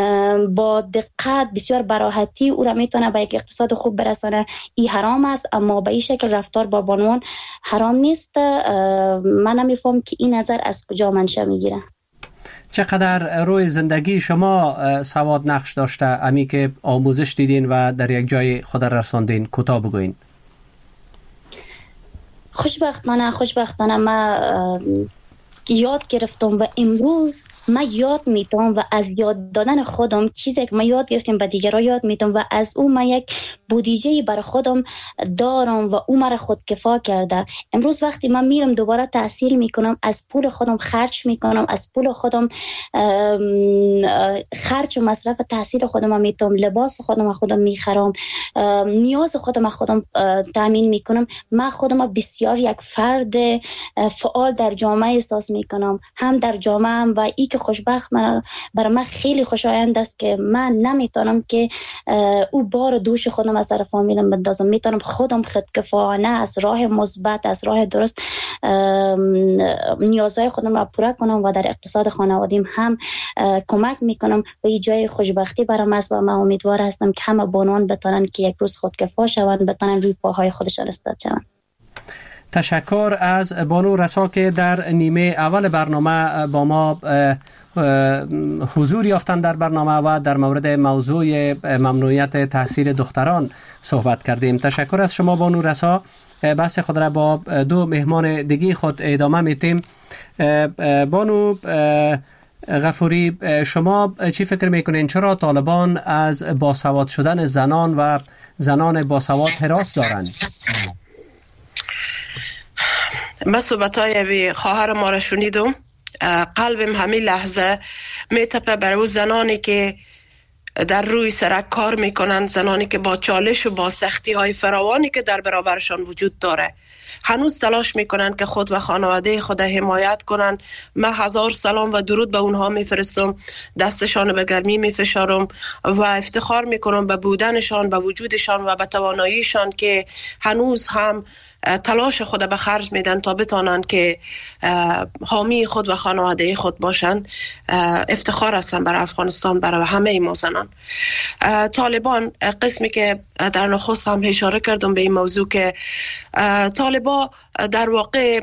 با دقت، بسیار براحتی او را میتونه به یک اقتصاد خوب برسانه، این حرام است. اما به این شکل رفتار با بانوان حرام نیست. من نمیفهم که این نظر از کجا منشأ میگیره. چقدر روی زندگی شما سواد نقش داشته امی که آموزش دیدین و در یک جای خود رساندین؟ کوتاه بگوین. خوشبختانه خوشبختانه من یاد گرفتم و امروز من یاد میتونم و از یاد دادن خودم چیزی که من یاد گرفتم به دیگران یاد میتونم و از اون من یک بودجه برای خودم دارم و اون مرا خودکفا کرده. امروز وقتی من میرم دوباره تحصیل میکنم، از پول خودم خرج میکنم، از پول خودم خرج و مصرف تحصیل خودم میتونم، لباس خودم خودم میخرم، نیاز خودم خودم تامین میکنم. من خودم بسیار یک فرد فعال در جامعه احساس میکنم، هم در جامعه هم و ای که خوشبخت من برای من خیلی خوشایند است که من نمیتونم که او بار دوش خودم از سر فامیلم بندازم، میتونم خودم خودکفایانه از راه مثبت، از راه درست نیازهای خودم را پوره کنم و در اقتصاد خانوادیم هم کمک میکنم و این جای خوشبختی برای من است و من امیدوار هستم که همه بانوان بتونن که یک روز خودکفا شوند، بتونن روی پاهای خودشان استاد شوند. تشکر از بانو رسا که در نیمه اول برنامه با ما حضور یافتن در برنامه و در مورد موضوع ممنوعیت تحصیل دختران صحبت کردیم. تشکر از شما بانو رسا. بحث خود را با دو مهمان دیگه خود ادامه میتیم. بانو غفوری، شما چی فکر میکنین چرا طالبان از باسواد شدن زنان و زنان باسواد هراس دارند؟ من صحبت‌های خواهر ما را شنیدم، قلبم همین لحظه میتپه برای زنانی که در روی سرک کار میکنن، زنانی که با چالش و با سختی های فراوانی که در برابرشان وجود داره هنوز تلاش میکنن که خود و خانواده خود حمایت کنن. من هزار سلام و درود به اونها میفرستم، دستشان به گرمی میفشارم و افتخار میکنم به بودنشان، به وجودشان و به تواناییشان که هنوز هم تلاش خود به خرج میدن تا بتانند که حامی خود و خانواده خود باشند. افتخار هستن برای افغانستان، برای همه ما زنان. طالبان، قسمی که در نخست هم اشاره کردم به این موضوع که طالبان در واقع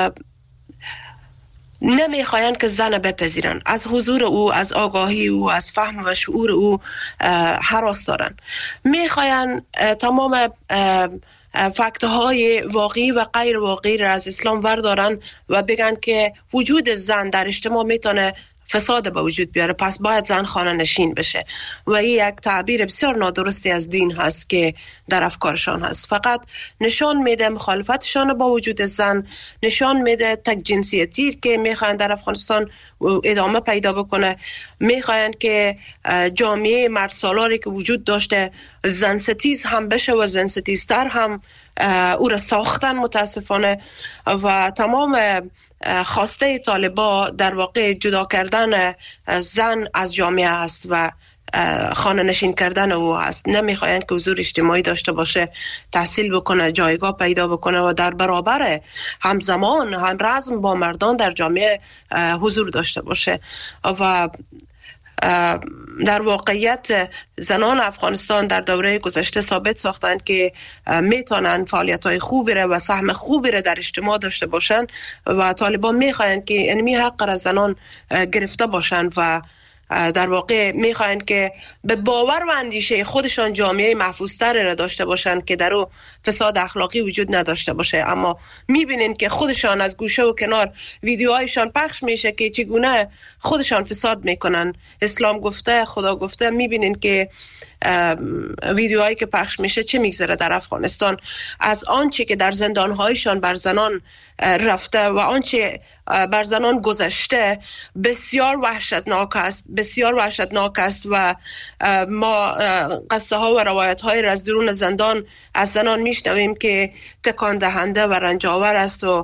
نمیخواین که زن بپذیرن، از حضور او، از آگاهی او، از فهم و شعور او هراس دارن. میخواین تمام فکت‌های واقعی و غیر واقعی را از اسلام وردارن و بگن که وجود زن در اجتماع میتونه فساد به وجود بیاره، پس باید زن خانه نشین بشه و این یک تعبیر بسیار نادرستی از دین هست که در افکارشان هست. فقط نشان میده مخالفتشان با وجود زن، نشان میده تک جنسیتی که میخوان در افغانستان ادامه پیدا بکنه، میخوان که جامعه مرد سالاری که وجود داشته زن ستیز هم بشه و زن ستیزتر هم او را ساختن متاسفانه. و تمام خواسته طالبا در واقع جدا کردن زن از جامعه است و خانه نشین کردن او است. نمیخواین که حضور اجتماعی داشته باشه، تحصیل بکنه، جایگاه پیدا بکنه و در برابر همزمان هم رزم با مردان در جامعه حضور داشته باشه. و در واقعیت زنان افغانستان در دوره گذشته ثابت ساختند که میتونن فعالیت‌های خوبی را و سهم خوبی را در اجتماع داشته باشند و طالبان میخواین که انمی حق را زنان گرفته باشند و در واقع میخواین که به باور و اندیشه خودشان جامعه محفوظتر را داشته باشند که در او فساد اخلاقی وجود نداشته باشه. اما میبینین که خودشان از گوشه و کنار ویدیوهایشان پخش میشه که چگونه خودشان فساد میکنن. اسلام گفته، خدا گفته. میبینین که ویدیوهایی که پخش میشه چه میگذره در افغانستان، از آنچه که در زندانهایشان بر زنان رفته و آنچه بر زنان گذشته بسیار وحشتناک است، بسیار وحشتناک است. و ما قصه ها و روایت های را از درون زندان از زنان میشنویم که تکان دهنده و رنجاور است و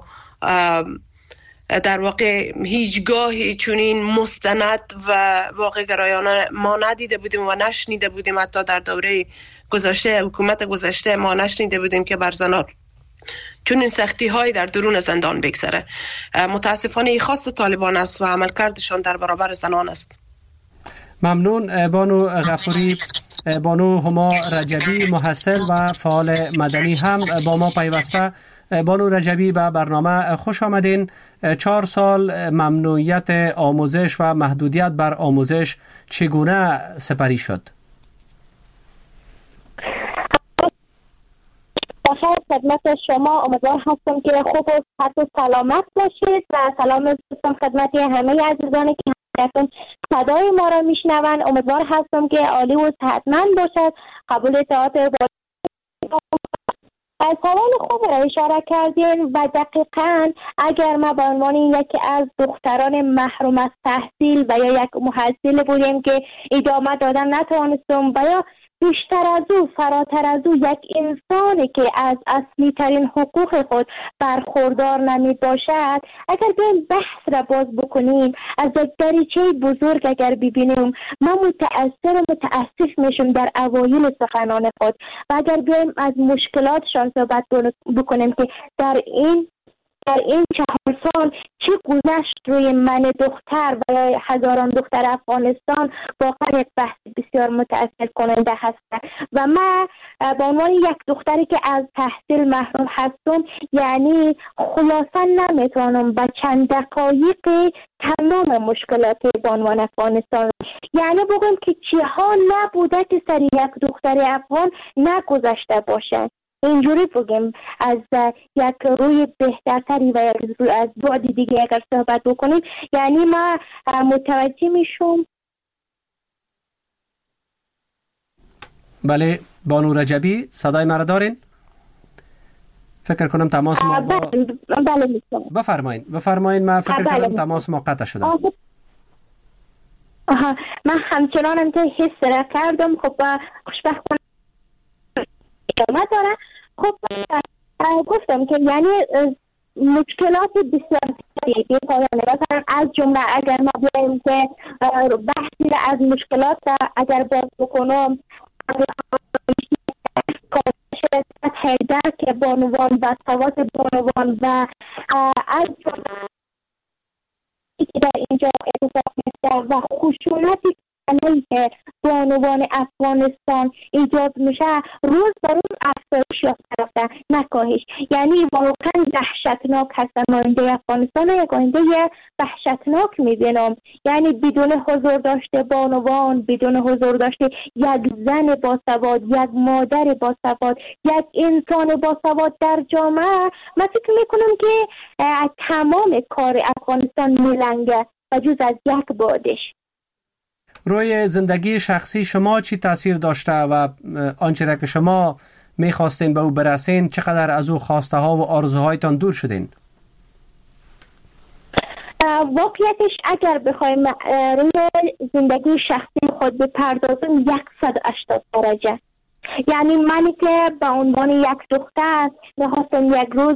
در واقع هیچگاهی چنین مستند و واقع گرایانه ما ندیده بودیم و نشنیده بودیم. حتی در دوره گذشته، حکومت گذشته، ما نشنیده بودیم که بر زنان چون این سختی هایی در درون زندان بگذره. متاسفانه این خواست طالبان است و عملکردشان در برابر زنان است. ممنون. بانو غفوری. بانو هما رجبی، محصل و فعال مدنی هم با ما پیوسته. بانو رجبی، به برنامه خوش آمدین. چهار سال ممنوعیت آموزش و محدودیت بر آموزش چگونه سپری شد؟ بخیر خدمت شما، امیدوار هستم که خوب و صحت و سلامت باشید و سلام می‌فرستم خدمت همه عزیزانی که همکنون صدای ما را میشنوند. امیدوار هستم که عالی و صحتمند باشد. قبول اطاعت از سوال خوب را اشاره کردین و دقیقاً اگر ما به عنوان یکی از دختران محروم از تحصیل و یا یک محصل بودیم که ادامه دادن نتوانستم و یا بیشتر از او، فراتر از او، یک انسانی که از اصلی ترین حقوق خود برخوردار نمی باشد، اگر بیایم بحث را باز بکنیم از یک دریچه بزرگ اگر ببینیم، ما متأثر و متاسف میشم در اوایل سخنان خود و اگر بیایم از مشکلاتشان صحبت بکنیم که در این در این چهار سال چه گذشت روی من دختر و هزاران دختر افغانستان، واقعا یک بحث بسیار متأثر کننده هست. و من به عنوان یک دختری که از تحصیل محروم هستم، یعنی خلاصا نمیتونم با چند دقایق تمام مشکلات به عنوان افغانستان، یعنی بگم که چه ها نبوده که سر یک دختر افغان نگذشته باشه. اینجوری بگیم از یک روی بهترتری و از بعد دیگه اگر صحبت بکنیم، یعنی ما متوجه میشم. بله بانو رجبی، صدای مرا دارین؟ فکر کنم تماس ما با... بله بفرمایید بفرمایید من فکر بله. کنم تماس ما قطع شده. آها من همچنان هم که حس را کردم. خب خوشبختانه ادامه داره. خب گفتم که یعنی مشکلات بسیار زیادی پایان مثلا از جمله اگر ما بیاییم که بحثی را از مشکلات را اگر باز بکنم درک بانوان و سواد بانوان و از که در اینجا اتفاق میفته و خشونتی که بانوان افغانستان ایجاد میشه روز به روز افزایش یافته رفته نه کاهش. یعنی واقعا وحشتناک هست. آینده افغانستان یک آینده وحشتناک میبینم. یعنی بدون حضور داشته بانوان، بدون حضور داشته یک زن باسواد، یک مادر باسواد، یک انسان باسواد در جامعه، من فکر میکنم که تمام کار افغانستان میلنگه و جز از یک بادش. روی زندگی شخصی شما چی تاثیر داشته و آنچه را که شما میخواستین به او برسین چقدر از او خواسته ها و آرزوهایتان دور شدین؟ واقعیتش اگر بخوایم روی زندگی شخصی خود بپردازم صد و هشتاد درجه. یعنی منی که به عنوان یک دختر میخواستم یک روز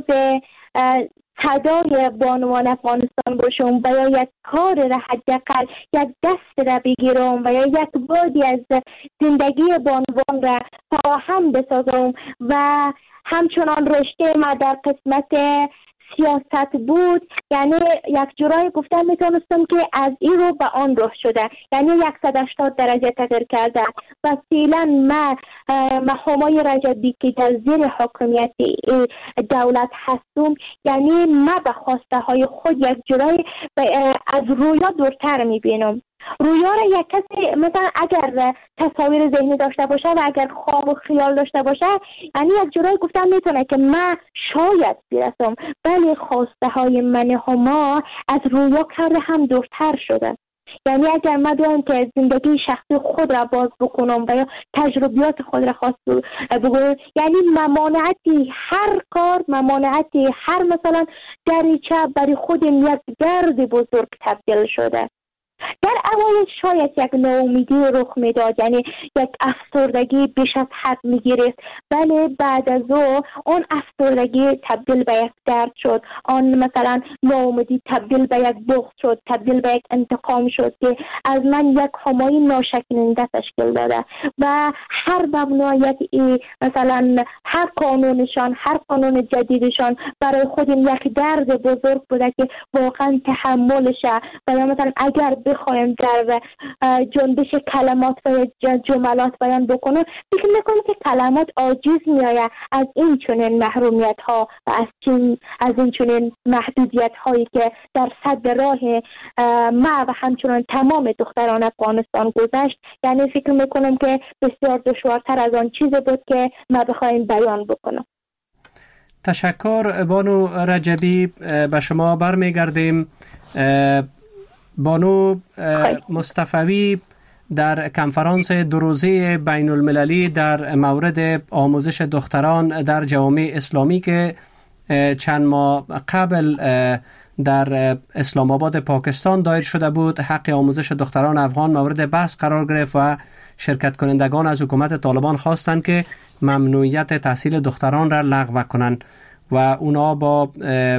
صدای بانوان افغانستان باشم و یا یک کار را حداقل یک دست را بگیرم و یا یک بادی از زندگی بانوان را فراهم بسازم و همچنان رشته ما در قسمت سیاست بود. یعنی یک جورایی گفتن میتونستم که از این رو به آن راه شده، یعنی صد و هشتاد درجه تغییر کرده و فعلا ما همای رجبی که در زیر حاکمیت دولت هستم، یعنی ما به خواسته های خود یک جورایی از رویا دورتر میبینم. رویا را یک کسی مثلا اگر تصاویر ذهنی داشته باشه و اگر خواب و خیال داشته باشه، یعنی یک جورایی گفتم میتونه که من شاید برسم، ولی خواسته های من هما از رویا کرده هم دورتر شده. یعنی اگر من دوام که زندگی شخصی خود را باز بکنم و یا تجربیات خود را خواست بگویم، یعنی ممانعتی هر کار، ممانعتی هر مثلا دریچه برای خودم یک درد بزرگ تبدیل شده. در اوایل شاید یک ناامیدی رخ میداد، یعنی یک افسردگی بیش از حد میگیرست، ولی بعد از او اون افسردگی تبدیل به یک درد شد، آن مثلا ناامیدی تبدیل به یک بغض شد، تبدیل به یک انتقام شد که از من یک همایی ناشکننده تشکیل داده و هر ممنوعیت مثلا هر قانونشان، هر قانون جدیدشان برای خودم یک درد بزرگ بوده که واقعا تحملشه. و یا مثلا اگر بخوایم در جنبش کلمات و جملات بیان بکنم، فکر میکنم که کلمات عاجز میآید از این چنین محرومیت ها و از چین از این چنین محدودیت هایی که در صد راه ما و همچنان تمام دختران افغانستان گذشت. یعنی فکر میکنم که بسیار دشوارتر از آن چیزی بود که ما بخوایم بیان بکنم. تشکر بانو رجبی. به شما برمیگردیم. بانو مصطفوی در کنفرانس دو روزه بین المللی در مورد آموزش دختران در جوامع اسلامی که چند ماه قبل در اسلام آباد پاکستان دایر شده بود، حق آموزش دختران افغان مورد بحث قرار گرفت و شرکت کنندگان از حکومت طالبان خواستند که ممنوعیت تحصیل دختران را لغو کنند و اونا با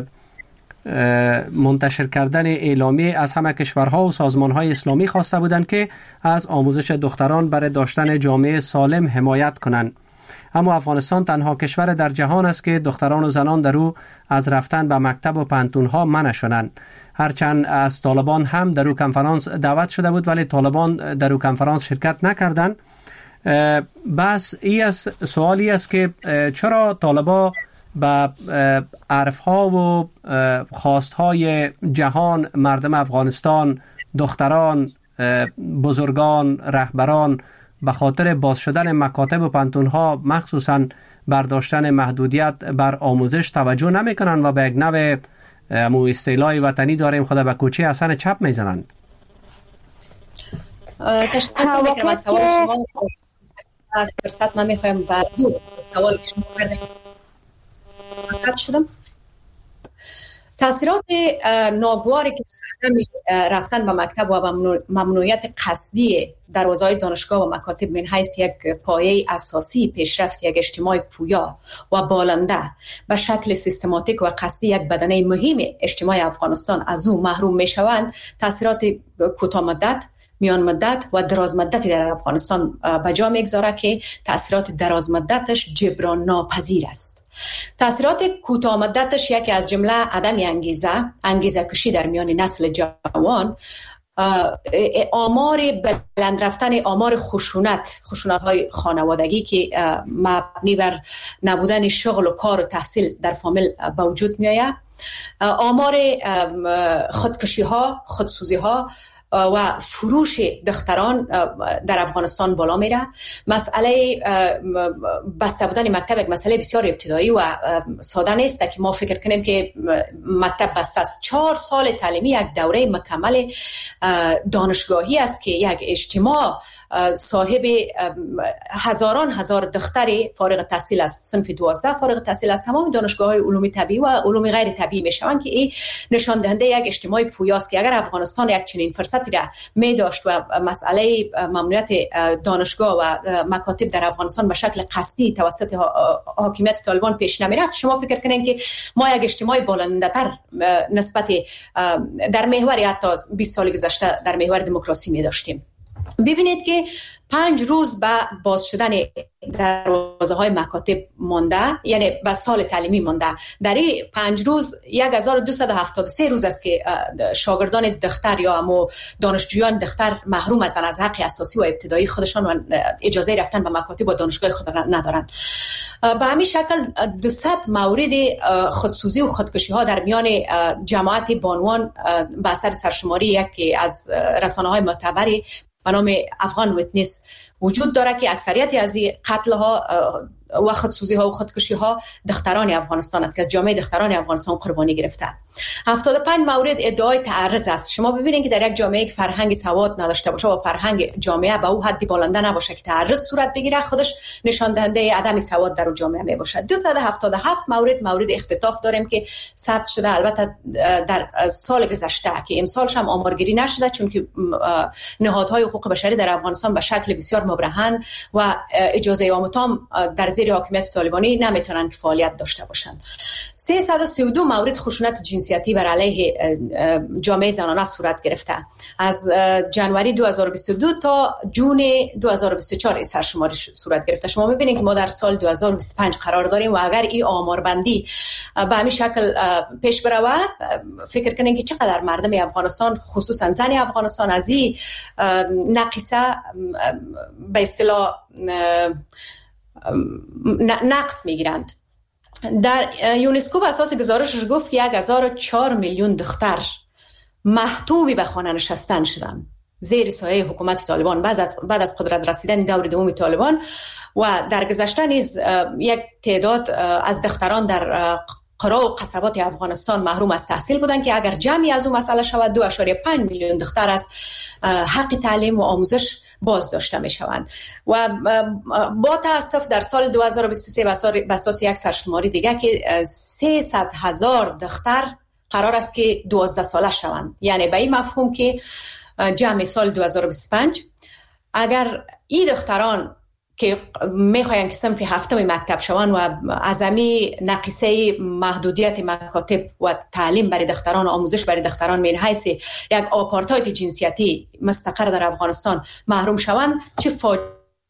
منتشر کردن اعلامیه از همه کشورها و سازمانهای اسلامی خواسته بودند که از آموزش دختران برای داشتن جامعه سالم حمایت کنند. اما افغانستان تنها کشور در جهان است که دختران و زنان در او از رفتن به مکتب و پانتونها منع شدند. هرچند از طالبان هم در او کنفرانس دعوت شده بود ولی طالبان در او کنفرانس شرکت نکردند. بس ای است سوالی است که چرا طالبان به عرفها و خواستهای جهان، مردم افغانستان، دختران، بزرگان، رهبران به خاطر باز شدن مکاتب و پانتونها مخصوصاً برداشتن محدودیت بر آموزش توجه نمی کنند و به یک نوع مو اصطلاح وطنی داریم خدا به کوچه حسن چپ می زنند؟ تشکر میکنم از سوال شما. از فرصت من میخوایم با دو سوال که شما کردیم قطع شدم. تاثیرات ناگواری که رفتن به مکتب و ممنوعیت قصدی دروازه‌های دانشگاه و مکاتب من حیث یک پایه اساسی پیشرفت یک اجتماع پویا و بالنده به شکل سیستماتیک و قصدی یک بدنه مهم اجتماع افغانستان از او محروم می شوند، تاثیرات کوتاه مدت، میان مدت و دراز مدتی در افغانستان به جا میگذاره که تاثیرات دراز مدتش جبران ناپذیر است. تاثیرات کوتاه مدتش یکی از جمله عدم انگیزه، انگیزه کشی در میان نسل جوان، آمار بلند رفتن آمار خشونت، خشونت های خانوادگی که مبنی بر نبودن شغل و کار و تحصیل در فامیل به وجود می آید، آمار خودکشی ها، خودسوزی ها و فروش دختران در افغانستان بالا میره. مسئله بسته بودن مکتب یک مسئله بسیار ابتدایی و ساده نیست که ما فکر کنیم که مکتب بسته است. چهار سال تعلیمی یک دوره مکمل دانشگاهی است که یک اجتماع صاحب هزاران هزار دختری فارغ التحصیل است، صنف دوازده فارغ التحصیل است، تمام دانشگاه‌های علوم طبیعی و علوم غیر طبیعی میشوند که این نشان دهنده یک اجتماع پویاست که اگر افغانستان یک چنین فرصتی را می داشت و مسئله ممنوعیت دانشگاه و مکاتب در افغانستان به شکل قصدی توسط حاکمیت طالبان پیش نمی رفت، شما فکر کنین که ما یک اجتماع بالنده‌تر نسبت در محور حتی بیست سال گذشته در محور دموکراسی می داشتیم. ببینید که پنج روز به باز شدن دروازه های مکاتب مانده، یعنی به سال تعلیمی مانده، در این پنج روز یک هزار و دویست و هفتاد و سه روز است که شاگردان دختر یا امو دانشجویان دختر محروم هستند از حق اساسی و ابتدایی خودشان و اجازه رفتن به مکاتب و دانشگاه خود ندارند. به همین شکل دویست مورد خودسوزی و خودکشی ها در میان جماعت بانوان به اثر سرشماری یکی از رسانه های معتبری به نام افغان ویتنس وجود داره که اکثریت از این قتل ها و خودسوزی ها و خودکشی ها دختران افغانستان است که از جامعه دختران افغانستان قربانی گرفته. هفتاد و پنج مورد ادعای تعرض است. شما ببینید که در یک جامعه که فرهنگ سواد نداشته باشه و فرهنگ جامعه به او حدی بالنده نباشه که تعرض صورت بگیره، خودش نشان دهنده عدم سواد در جامعه می باشد. دویست و هفتاد و هفت مورد مورد اختطاف داریم که ثبت شده، البته در سال گذشته که امسالش هم آمارگیری نشده چون که نهادهای حقوق بشری در افغانستان به شکل بسیار مبرهن و اجازه عام تام در زیر حاکمیت طالبانی نمیتونن که فعالیت داشته باشن. سیصد و سی و دو مورد خشونت جنسیتی بر علیه جامعه زنانه صورت گرفته. از جنوری دو هزار و بیست و دو تا جون دو هزار و بیست و چهار سرشماری صورت گرفته. شما میبینید که ما در سال دو هزار و بیست و پنج قرار داریم و اگر این آماربندی به همین شکل پیش بره فکر کنین که چقدر مردم افغانستان خصوصا زن افغانستان از این نقصه به اصطلاح نقص میگیرند. در یونسکو به اساس گزارشش گفت که هزار و چهار میلیون دختر محتومی به خانه نشستن شدند زیر سایه حکومت طالبان بعد از بعد از قدرت رسیدن دور دوم طالبان و در گذشته نیز یک تعداد از دختران در قرا و قصبات افغانستان محروم از تحصیل بودند که اگر جمعی از اون مسئله شود دو اشاریه پنج میلیون دختر از حق تعلیم و آموزش باز داشته می شوند. و با تاسف در سال دو هزار و بیست و سه به اساس یک سرشماری دیگه که سیصد هزار دختر قرار است که دوازده ساله شوند، یعنی به این مفهوم که جمع سال دو هزار و بیست و پنج اگر این دختران که میخواین که صنف هفتم مکتب شوند و عظمی نقصه محدودیت مکاتب و تعلیم برای دختران و آموزش برای دختران من حیث یک آپارتاید جنسیتی مستقر در افغانستان محروم شوند، چه فاجعه.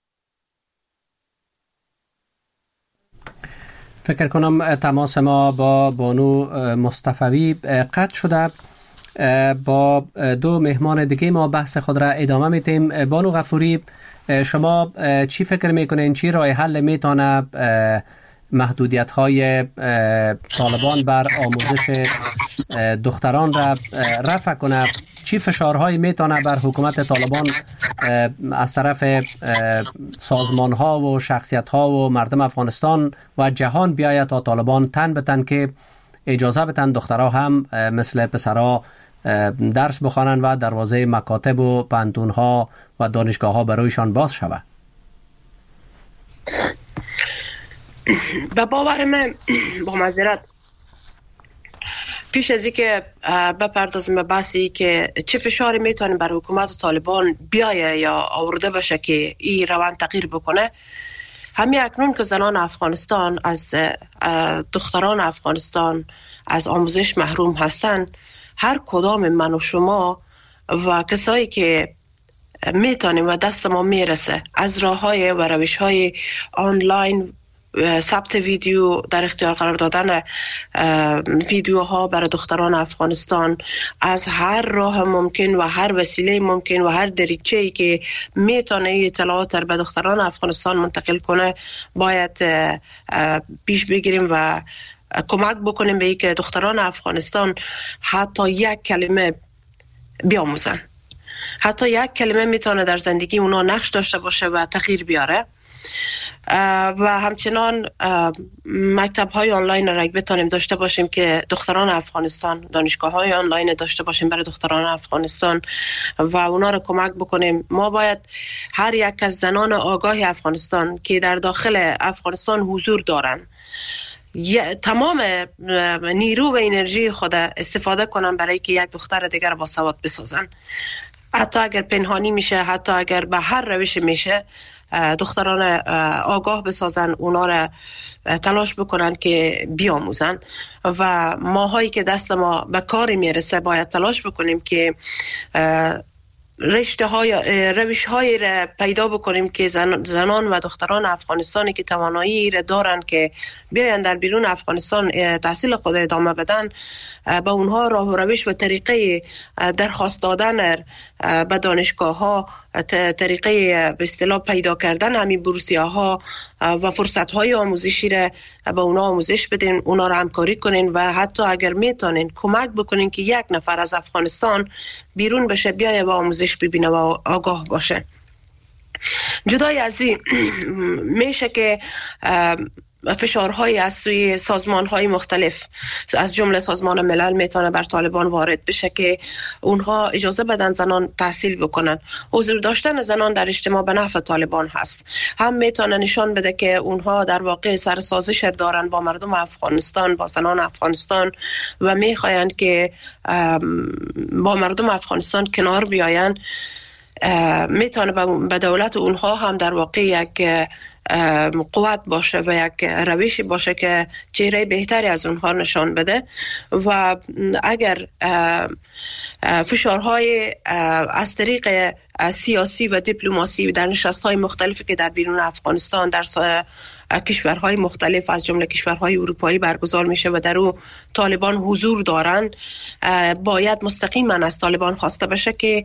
فکر کنم تماس ما با بانو مصطفوی قطع شده. با دو مهمان دیگه ما بحث خود را ادامه میتیم. بانو غفوری، شما چی فکر میکنین چی راه حل میتونه محدودیت های طالبان بر آموزش دختران را رفع کنه؟ چی فشارهایی میتونه بر حکومت طالبان از طرف سازمان ها و شخصیت ها و مردم افغانستان و جهان بیاید تا طالبان تن به تن که اجازه بتن دخترها هم مثل پسرها درس بخوانند و دروازه مکاتب و پانتون ها و دانشگاه ها برایشان باز شود؟ به باور من با معذرت پیش از اینکه بپردازیم به بحثی که چه فشاری میتونه بر حکومت طالبان بیایه یا آورده باشه که این روند تغییر بکنه، همین اکنون که زنان افغانستان از دختران افغانستان از آموزش محروم هستند، هر کدام من و شما و کسایی که میتونیم و دست ما میرسه از راه های و روش های آنلاین ثبت ویدیو در اختیار قرار دادن ویدیوها برای دختران افغانستان از هر راه ممکن و هر وسیله ممکن و هر دریچه‌ای که میتونه اطلاعات به دختران افغانستان منتقل کنه باید پیش بگیریم و کمک بکنیم به این که دختران افغانستان حتی یک کلمه بیاموزن. حتی یک کلمه میتونه در زندگی اونا نقش داشته باشه و تغییر بیاره. و همچنان مکتب های آنلاین را بتانیم داشته باشیم که دختران افغانستان، دانشگاه های آنلاین داشته باشیم برای دختران افغانستان و اونا را کمک بکنیم. ما باید هر یک از زنان آگاه افغانستان که در داخل افغانستان حضور دارن تمام نیرو و انرژی خود استفاده کنن برای که یک دختر دیگر با سواد بسازن. حتی اگر پنهانی میشه، حتی اگر به هر روش میشه، دختران آگاه بسازن، اونا را تلاش بکنن که بیاموزن و ماهایی که دست ما به کاری میرسه باید تلاش بکنیم که رشته های روش های را پیدا بکنیم که زن، زنان و دختران افغانستانی که توانایی را دارن که بیاین در بیرون افغانستان تحصیل خود ادامه بدن، به اونها راه و روش و طریقه درخواست دادن به دانشگاه ها، طریقه به اصطلاح پیدا کردن همین بورسیه ها و فرصت های آموزشی را به اونا آموزش بدین، اونا را همکاری کنین و حتی اگر میتونین کمک بکنین که یک نفر از افغانستان بیرون بشه، بیایه و آموزش ببینه و آگاه باشه. جدای از این میشه که فشارهای از سوی سازمانهای مختلف از جمله سازمان ملل میتونه بر طالبان وارد بشه که اونها اجازه بدن زنان تحصیل بکنن. حضور داشتن زنان در اجتماع به نفع طالبان هست. هم میتونه نشان بده که اونها در واقع سرسازش دارن با مردم افغانستان، با زنان افغانستان و میخواین که با مردم افغانستان کنار بیاین. میتونه به دولت اونها هم در واقع یک قوت باشه و یک روشی باشه که چهره بهتری از اونها نشان بده و اگر فشارهای از طریق سیاسی و دیپلماسی در نشست‌های مختلفی که در بیرون افغانستان در کشورهای مختلف از جمله کشورهای اروپایی برگزار میشه و در او طالبان حضور دارند، باید مستقیما از طالبان خواسته بشه که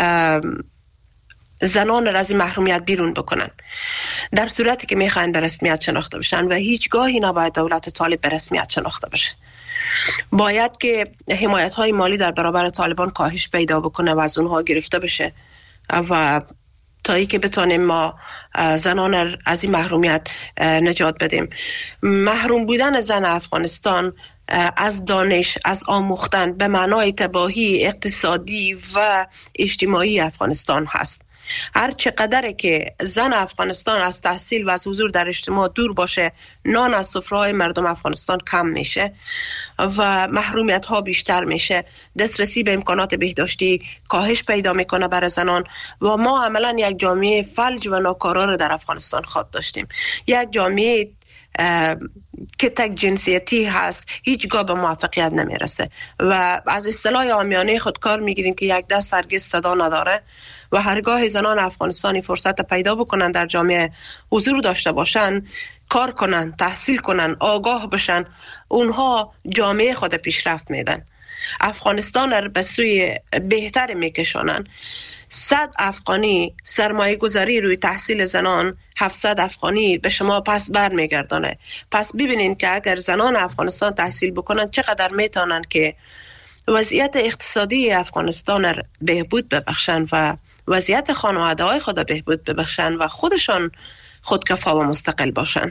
زنان را از محرومیت بیرون بکنن. در صورتی که میخواین به رسمیت شناخته بشن و هیچگاهی نباید دولت طالب به رسمیت شناخته بشه. باید که حمایت های مالی در برابر طالبان کاهش پیدا بکنه و از اونها گرفته بشه و تا ای که بتونیم ما زنان از این محرومیت نجات بدیم. محروم بودن زن افغانستان از دانش، از آموختن به معنای تباهی اقتصادی و اجتماعی افغانستان هست. هر چقدر که زن افغانستان از تحصیل و از حضور در اجتماع دور باشه، نان از سفره‌های مردم افغانستان کم میشه و محرومیت ها بیشتر میشه، دسترسی به امکانات بهداشتی کاهش پیدا میکنه برای زنان و ما عملا یک جامعه فلج و ناکارا رو در افغانستان خود داشتیم. یک جامعه که تک جنسیتی هست، هیچگاه به موفقیت نمیرسه و از اصطلاح عامیانه خودکار میگیریم که یک دست هرگز صدا نداره و هرگاه زنان افغانستانی فرصت پیدا بکنن در جامعه حضور داشته باشن، کار کنن، تحصیل کنن، آگاه بشن، اونها جامعه خود پیشرفت میدن، افغانستان را به سوی بهتر میکشونن. صد افغانی سرمایه گذاری روی تحصیل زنان هفتصد افغانی به شما پس بر میگردانه. پس ببینین که اگر زنان افغانستان تحصیل بکنن چقدر میتونن که وضعیت اقتصادی افغانستان را بهبود ببخشن و وضعیت خانواده های خود بهبود ببخشن و خودشان خودکفا و مستقل باشن.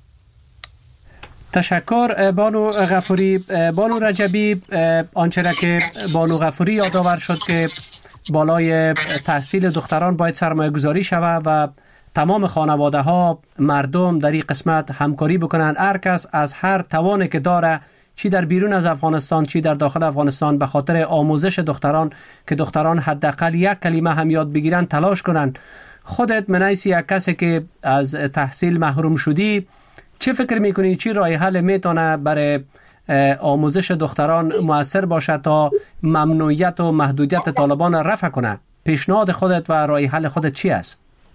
تشکر بانو غفوری. بانو رجبی، آنچه را که بانو غفوری یادآور شد که بالای تحصیل دختران باید سرمایه گذاری شود و تمام خانواده ها، مردم در این قسمت همکاری بکنن، هر کس از هر توانی که داره، چی در بیرون از افغانستان چی در داخل افغانستان، به خاطر آموزش دختران که دختران حداقل یک کلمه هم یاد بگیرن تلاش کنن. خودت منیس یک کسی که از تحصیل محروم شدی، چه فکر میکنی چی راه حل میتونه برای آموزش دختران مؤثر باشه تا ممنوعیت و محدودیت طالبان رفع کنه؟ پیشنهاد خودت و راه حل خودت چی است؟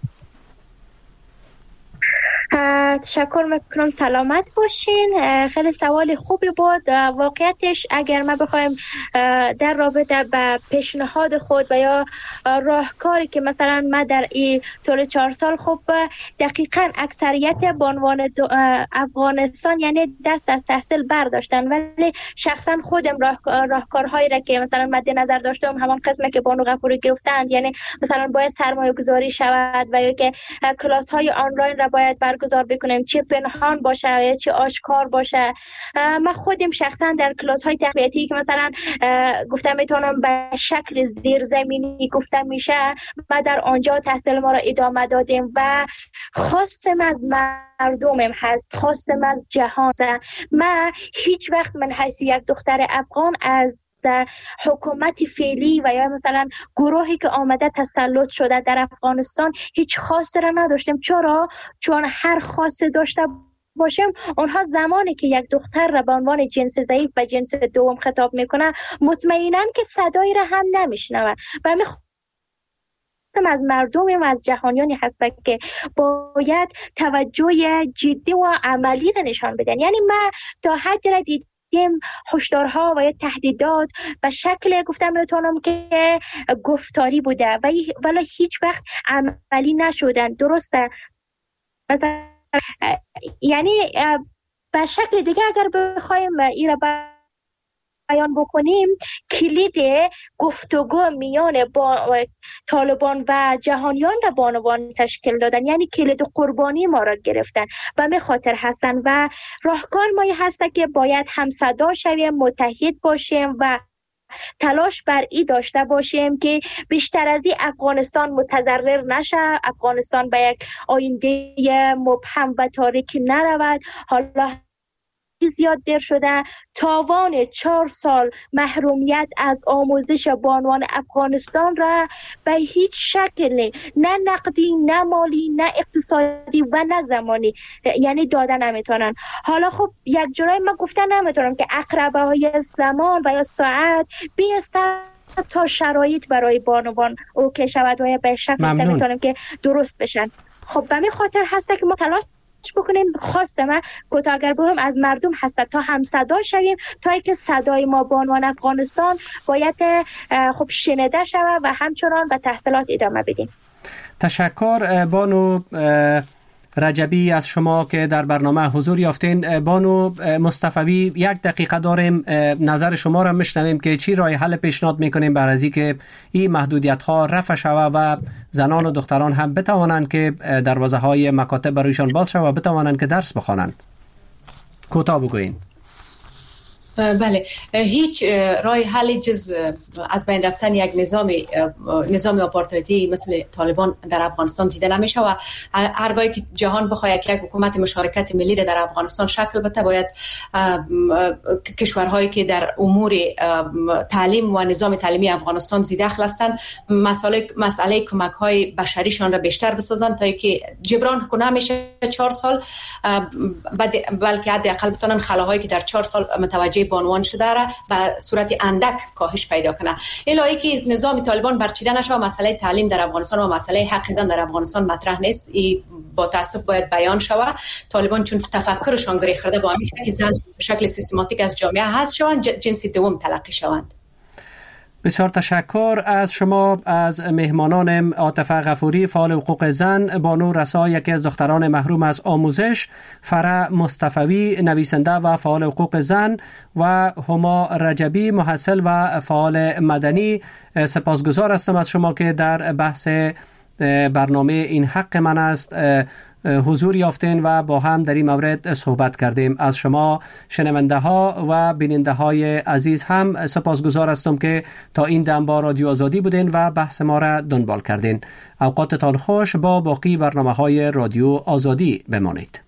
تشکر میکنم، سلامت باشین. خیلی سوال خوبی بود. واقعیتش اگر ما بخوایم در رابطه با پیشنهاد خود و یا راهکاری که مثلا ما در این طول چهار سال، خب دقیقاً اکثریت بانوان افغانستان یعنی دست از تحصیل برداشتن، ولی شخصا خودم راه راهکارهایی را که مثلا مد نظر داشتم همان قسمی که بانو غفوری گرفتند، یعنی مثلا باید سرمایه گذاری شود و یا که کلاس های آنلاین را باید برگزار بکنیم، چه پنهان باشه یا چه آشکار باشه. من خودم شخصا در کلاس های تقویتی که مثلا گفتم میتونم به شکل زیرزمینی گفتم میشه، ما در آنجا تحصیل ما را ادامه دادیم و خواستم از مردمم هست، خواستم از جهان. من هیچ وقت من حیث یک دختر افغان از حکومت فعلی و یا مثلا گروهی که آمده تسلط شده در افغانستان هیچ خواسته را نداشتم. چرا؟ چون هر خواسته داشته باشم اونها زمانی که یک دختر را به عنوان جنس ضعیف و جنس دوم خطاب میکنه مطمئناً که صدایی را هم نمیشنوه و می از مردم و از جهانیانی هست که باید توجه جدی و عملی را نشان بدن. یعنی من تا حدی را دیدم هشدارها و تهدیدات به شکل گفتم میتونم که گفتاری بوده و ولی هیچ وقت عملی نشدن. درسته؟ مثلا یعنی به شکل دیگه اگر بخوایم این را بیان بکنیم، کلید گفتگو میان با طالبان و جهانیان را بانوان تشکیل دادن، یعنی کلید قربانی ما را گرفتن و به خاطر هستن و راهکار ما هست که باید همصدا شویم، متحد باشیم و تلاش بر ای داشته باشیم که بیشتر از این افغانستان متضرر نشه، افغانستان به یک آینده مبهم و تاریک نرود. حالا زیاد دیر شده، تاوان چهار سال محرومیت از آموزش بانوان افغانستان را به هیچ شکل نه نقدی، نه مالی، نه اقتصادی و نه زمانی یعنی داده نمیتونن. حالا خب یک جورایی ما گفته نمیتونم که اقربه های زمان و یا ساعت بیسته تا شرایط برای بانوان اوکی شود و یا به شکل نمیتونم که درست بشن. خب به می خاطر هسته که ما تلاش بکنیم. خواست من کوتاگر بگم از مردم هست تا هم صدا شویم تا اینکه صدای ما بانوان افغانستان باید خب شنیده شود و همچنان به تحصیلات ادامه بدیم. تشکر بانو رجبی از شما که در برنامه حضور یافتین. بانو مصطفوی، یک دقیقه داریم، نظر شما را میشنویم که چی راه حل پیشنهاد میکنیم برای از اینکه این محدودیت ها رفع شود و زنان و دختران هم بتوانند که دروازه های مکاتب برایشان باز شود و بتوانند که درس بخوانند. کوتاه بگوین. بله، هیچ راه حل جز از بین رفتن یک نظام نظام آپارتایدی مثل طالبان در افغانستان دیده نمیشه و هرگاهی که جهان بخواد یک حکومت مشارکت ملی را در افغانستان شکل بده، باید کشورهایی که در امور تعلیم و نظام تعلیمی افغانستان زیدخل هستند مسئله مسئله کمک های بشریشان را بیشتر بسازند تا اینکه جبران کنه میشه چهار سال، بلکه حداقل بتونن خلاهایی که در چهار سال متوجه بانوان شده را به صورت اندک کاهش پیدا کنه. الهی که نظام طالبان برچیده نشه و مسئله تعلیم در افغانستان و مسئله حق زن در افغانستان مطرح نیست. ای با تاسف باید بیان شود. طالبان چون تفکرشان گره خورده با همین که زن به شکل سیستماتیک از جامعه حذف شوند، جنس دوم تلقی شوند. بسیار تشکر از شما، از مهمانان عاطفه غفوری فعال حقوق زن، بانو رسا یکی از دختران محروم از آموزش، فرح مصطفوی نویسنده و فعال حقوق زن و هما رجبی محصل و فعال مدنی. سپاسگزار هستم از شما که در بحث برنامه این حق من است حضور یافتین و با هم در این مورد صحبت کردیم. از شما شنونده ها و بیننده های عزیز هم سپاسگزار هستم که تا این دم با رادیو آزادی بودین و بحث ما را دنبال کردین. اوقاتتان خوش. با باقی برنامه های رادیو آزادی بمانید.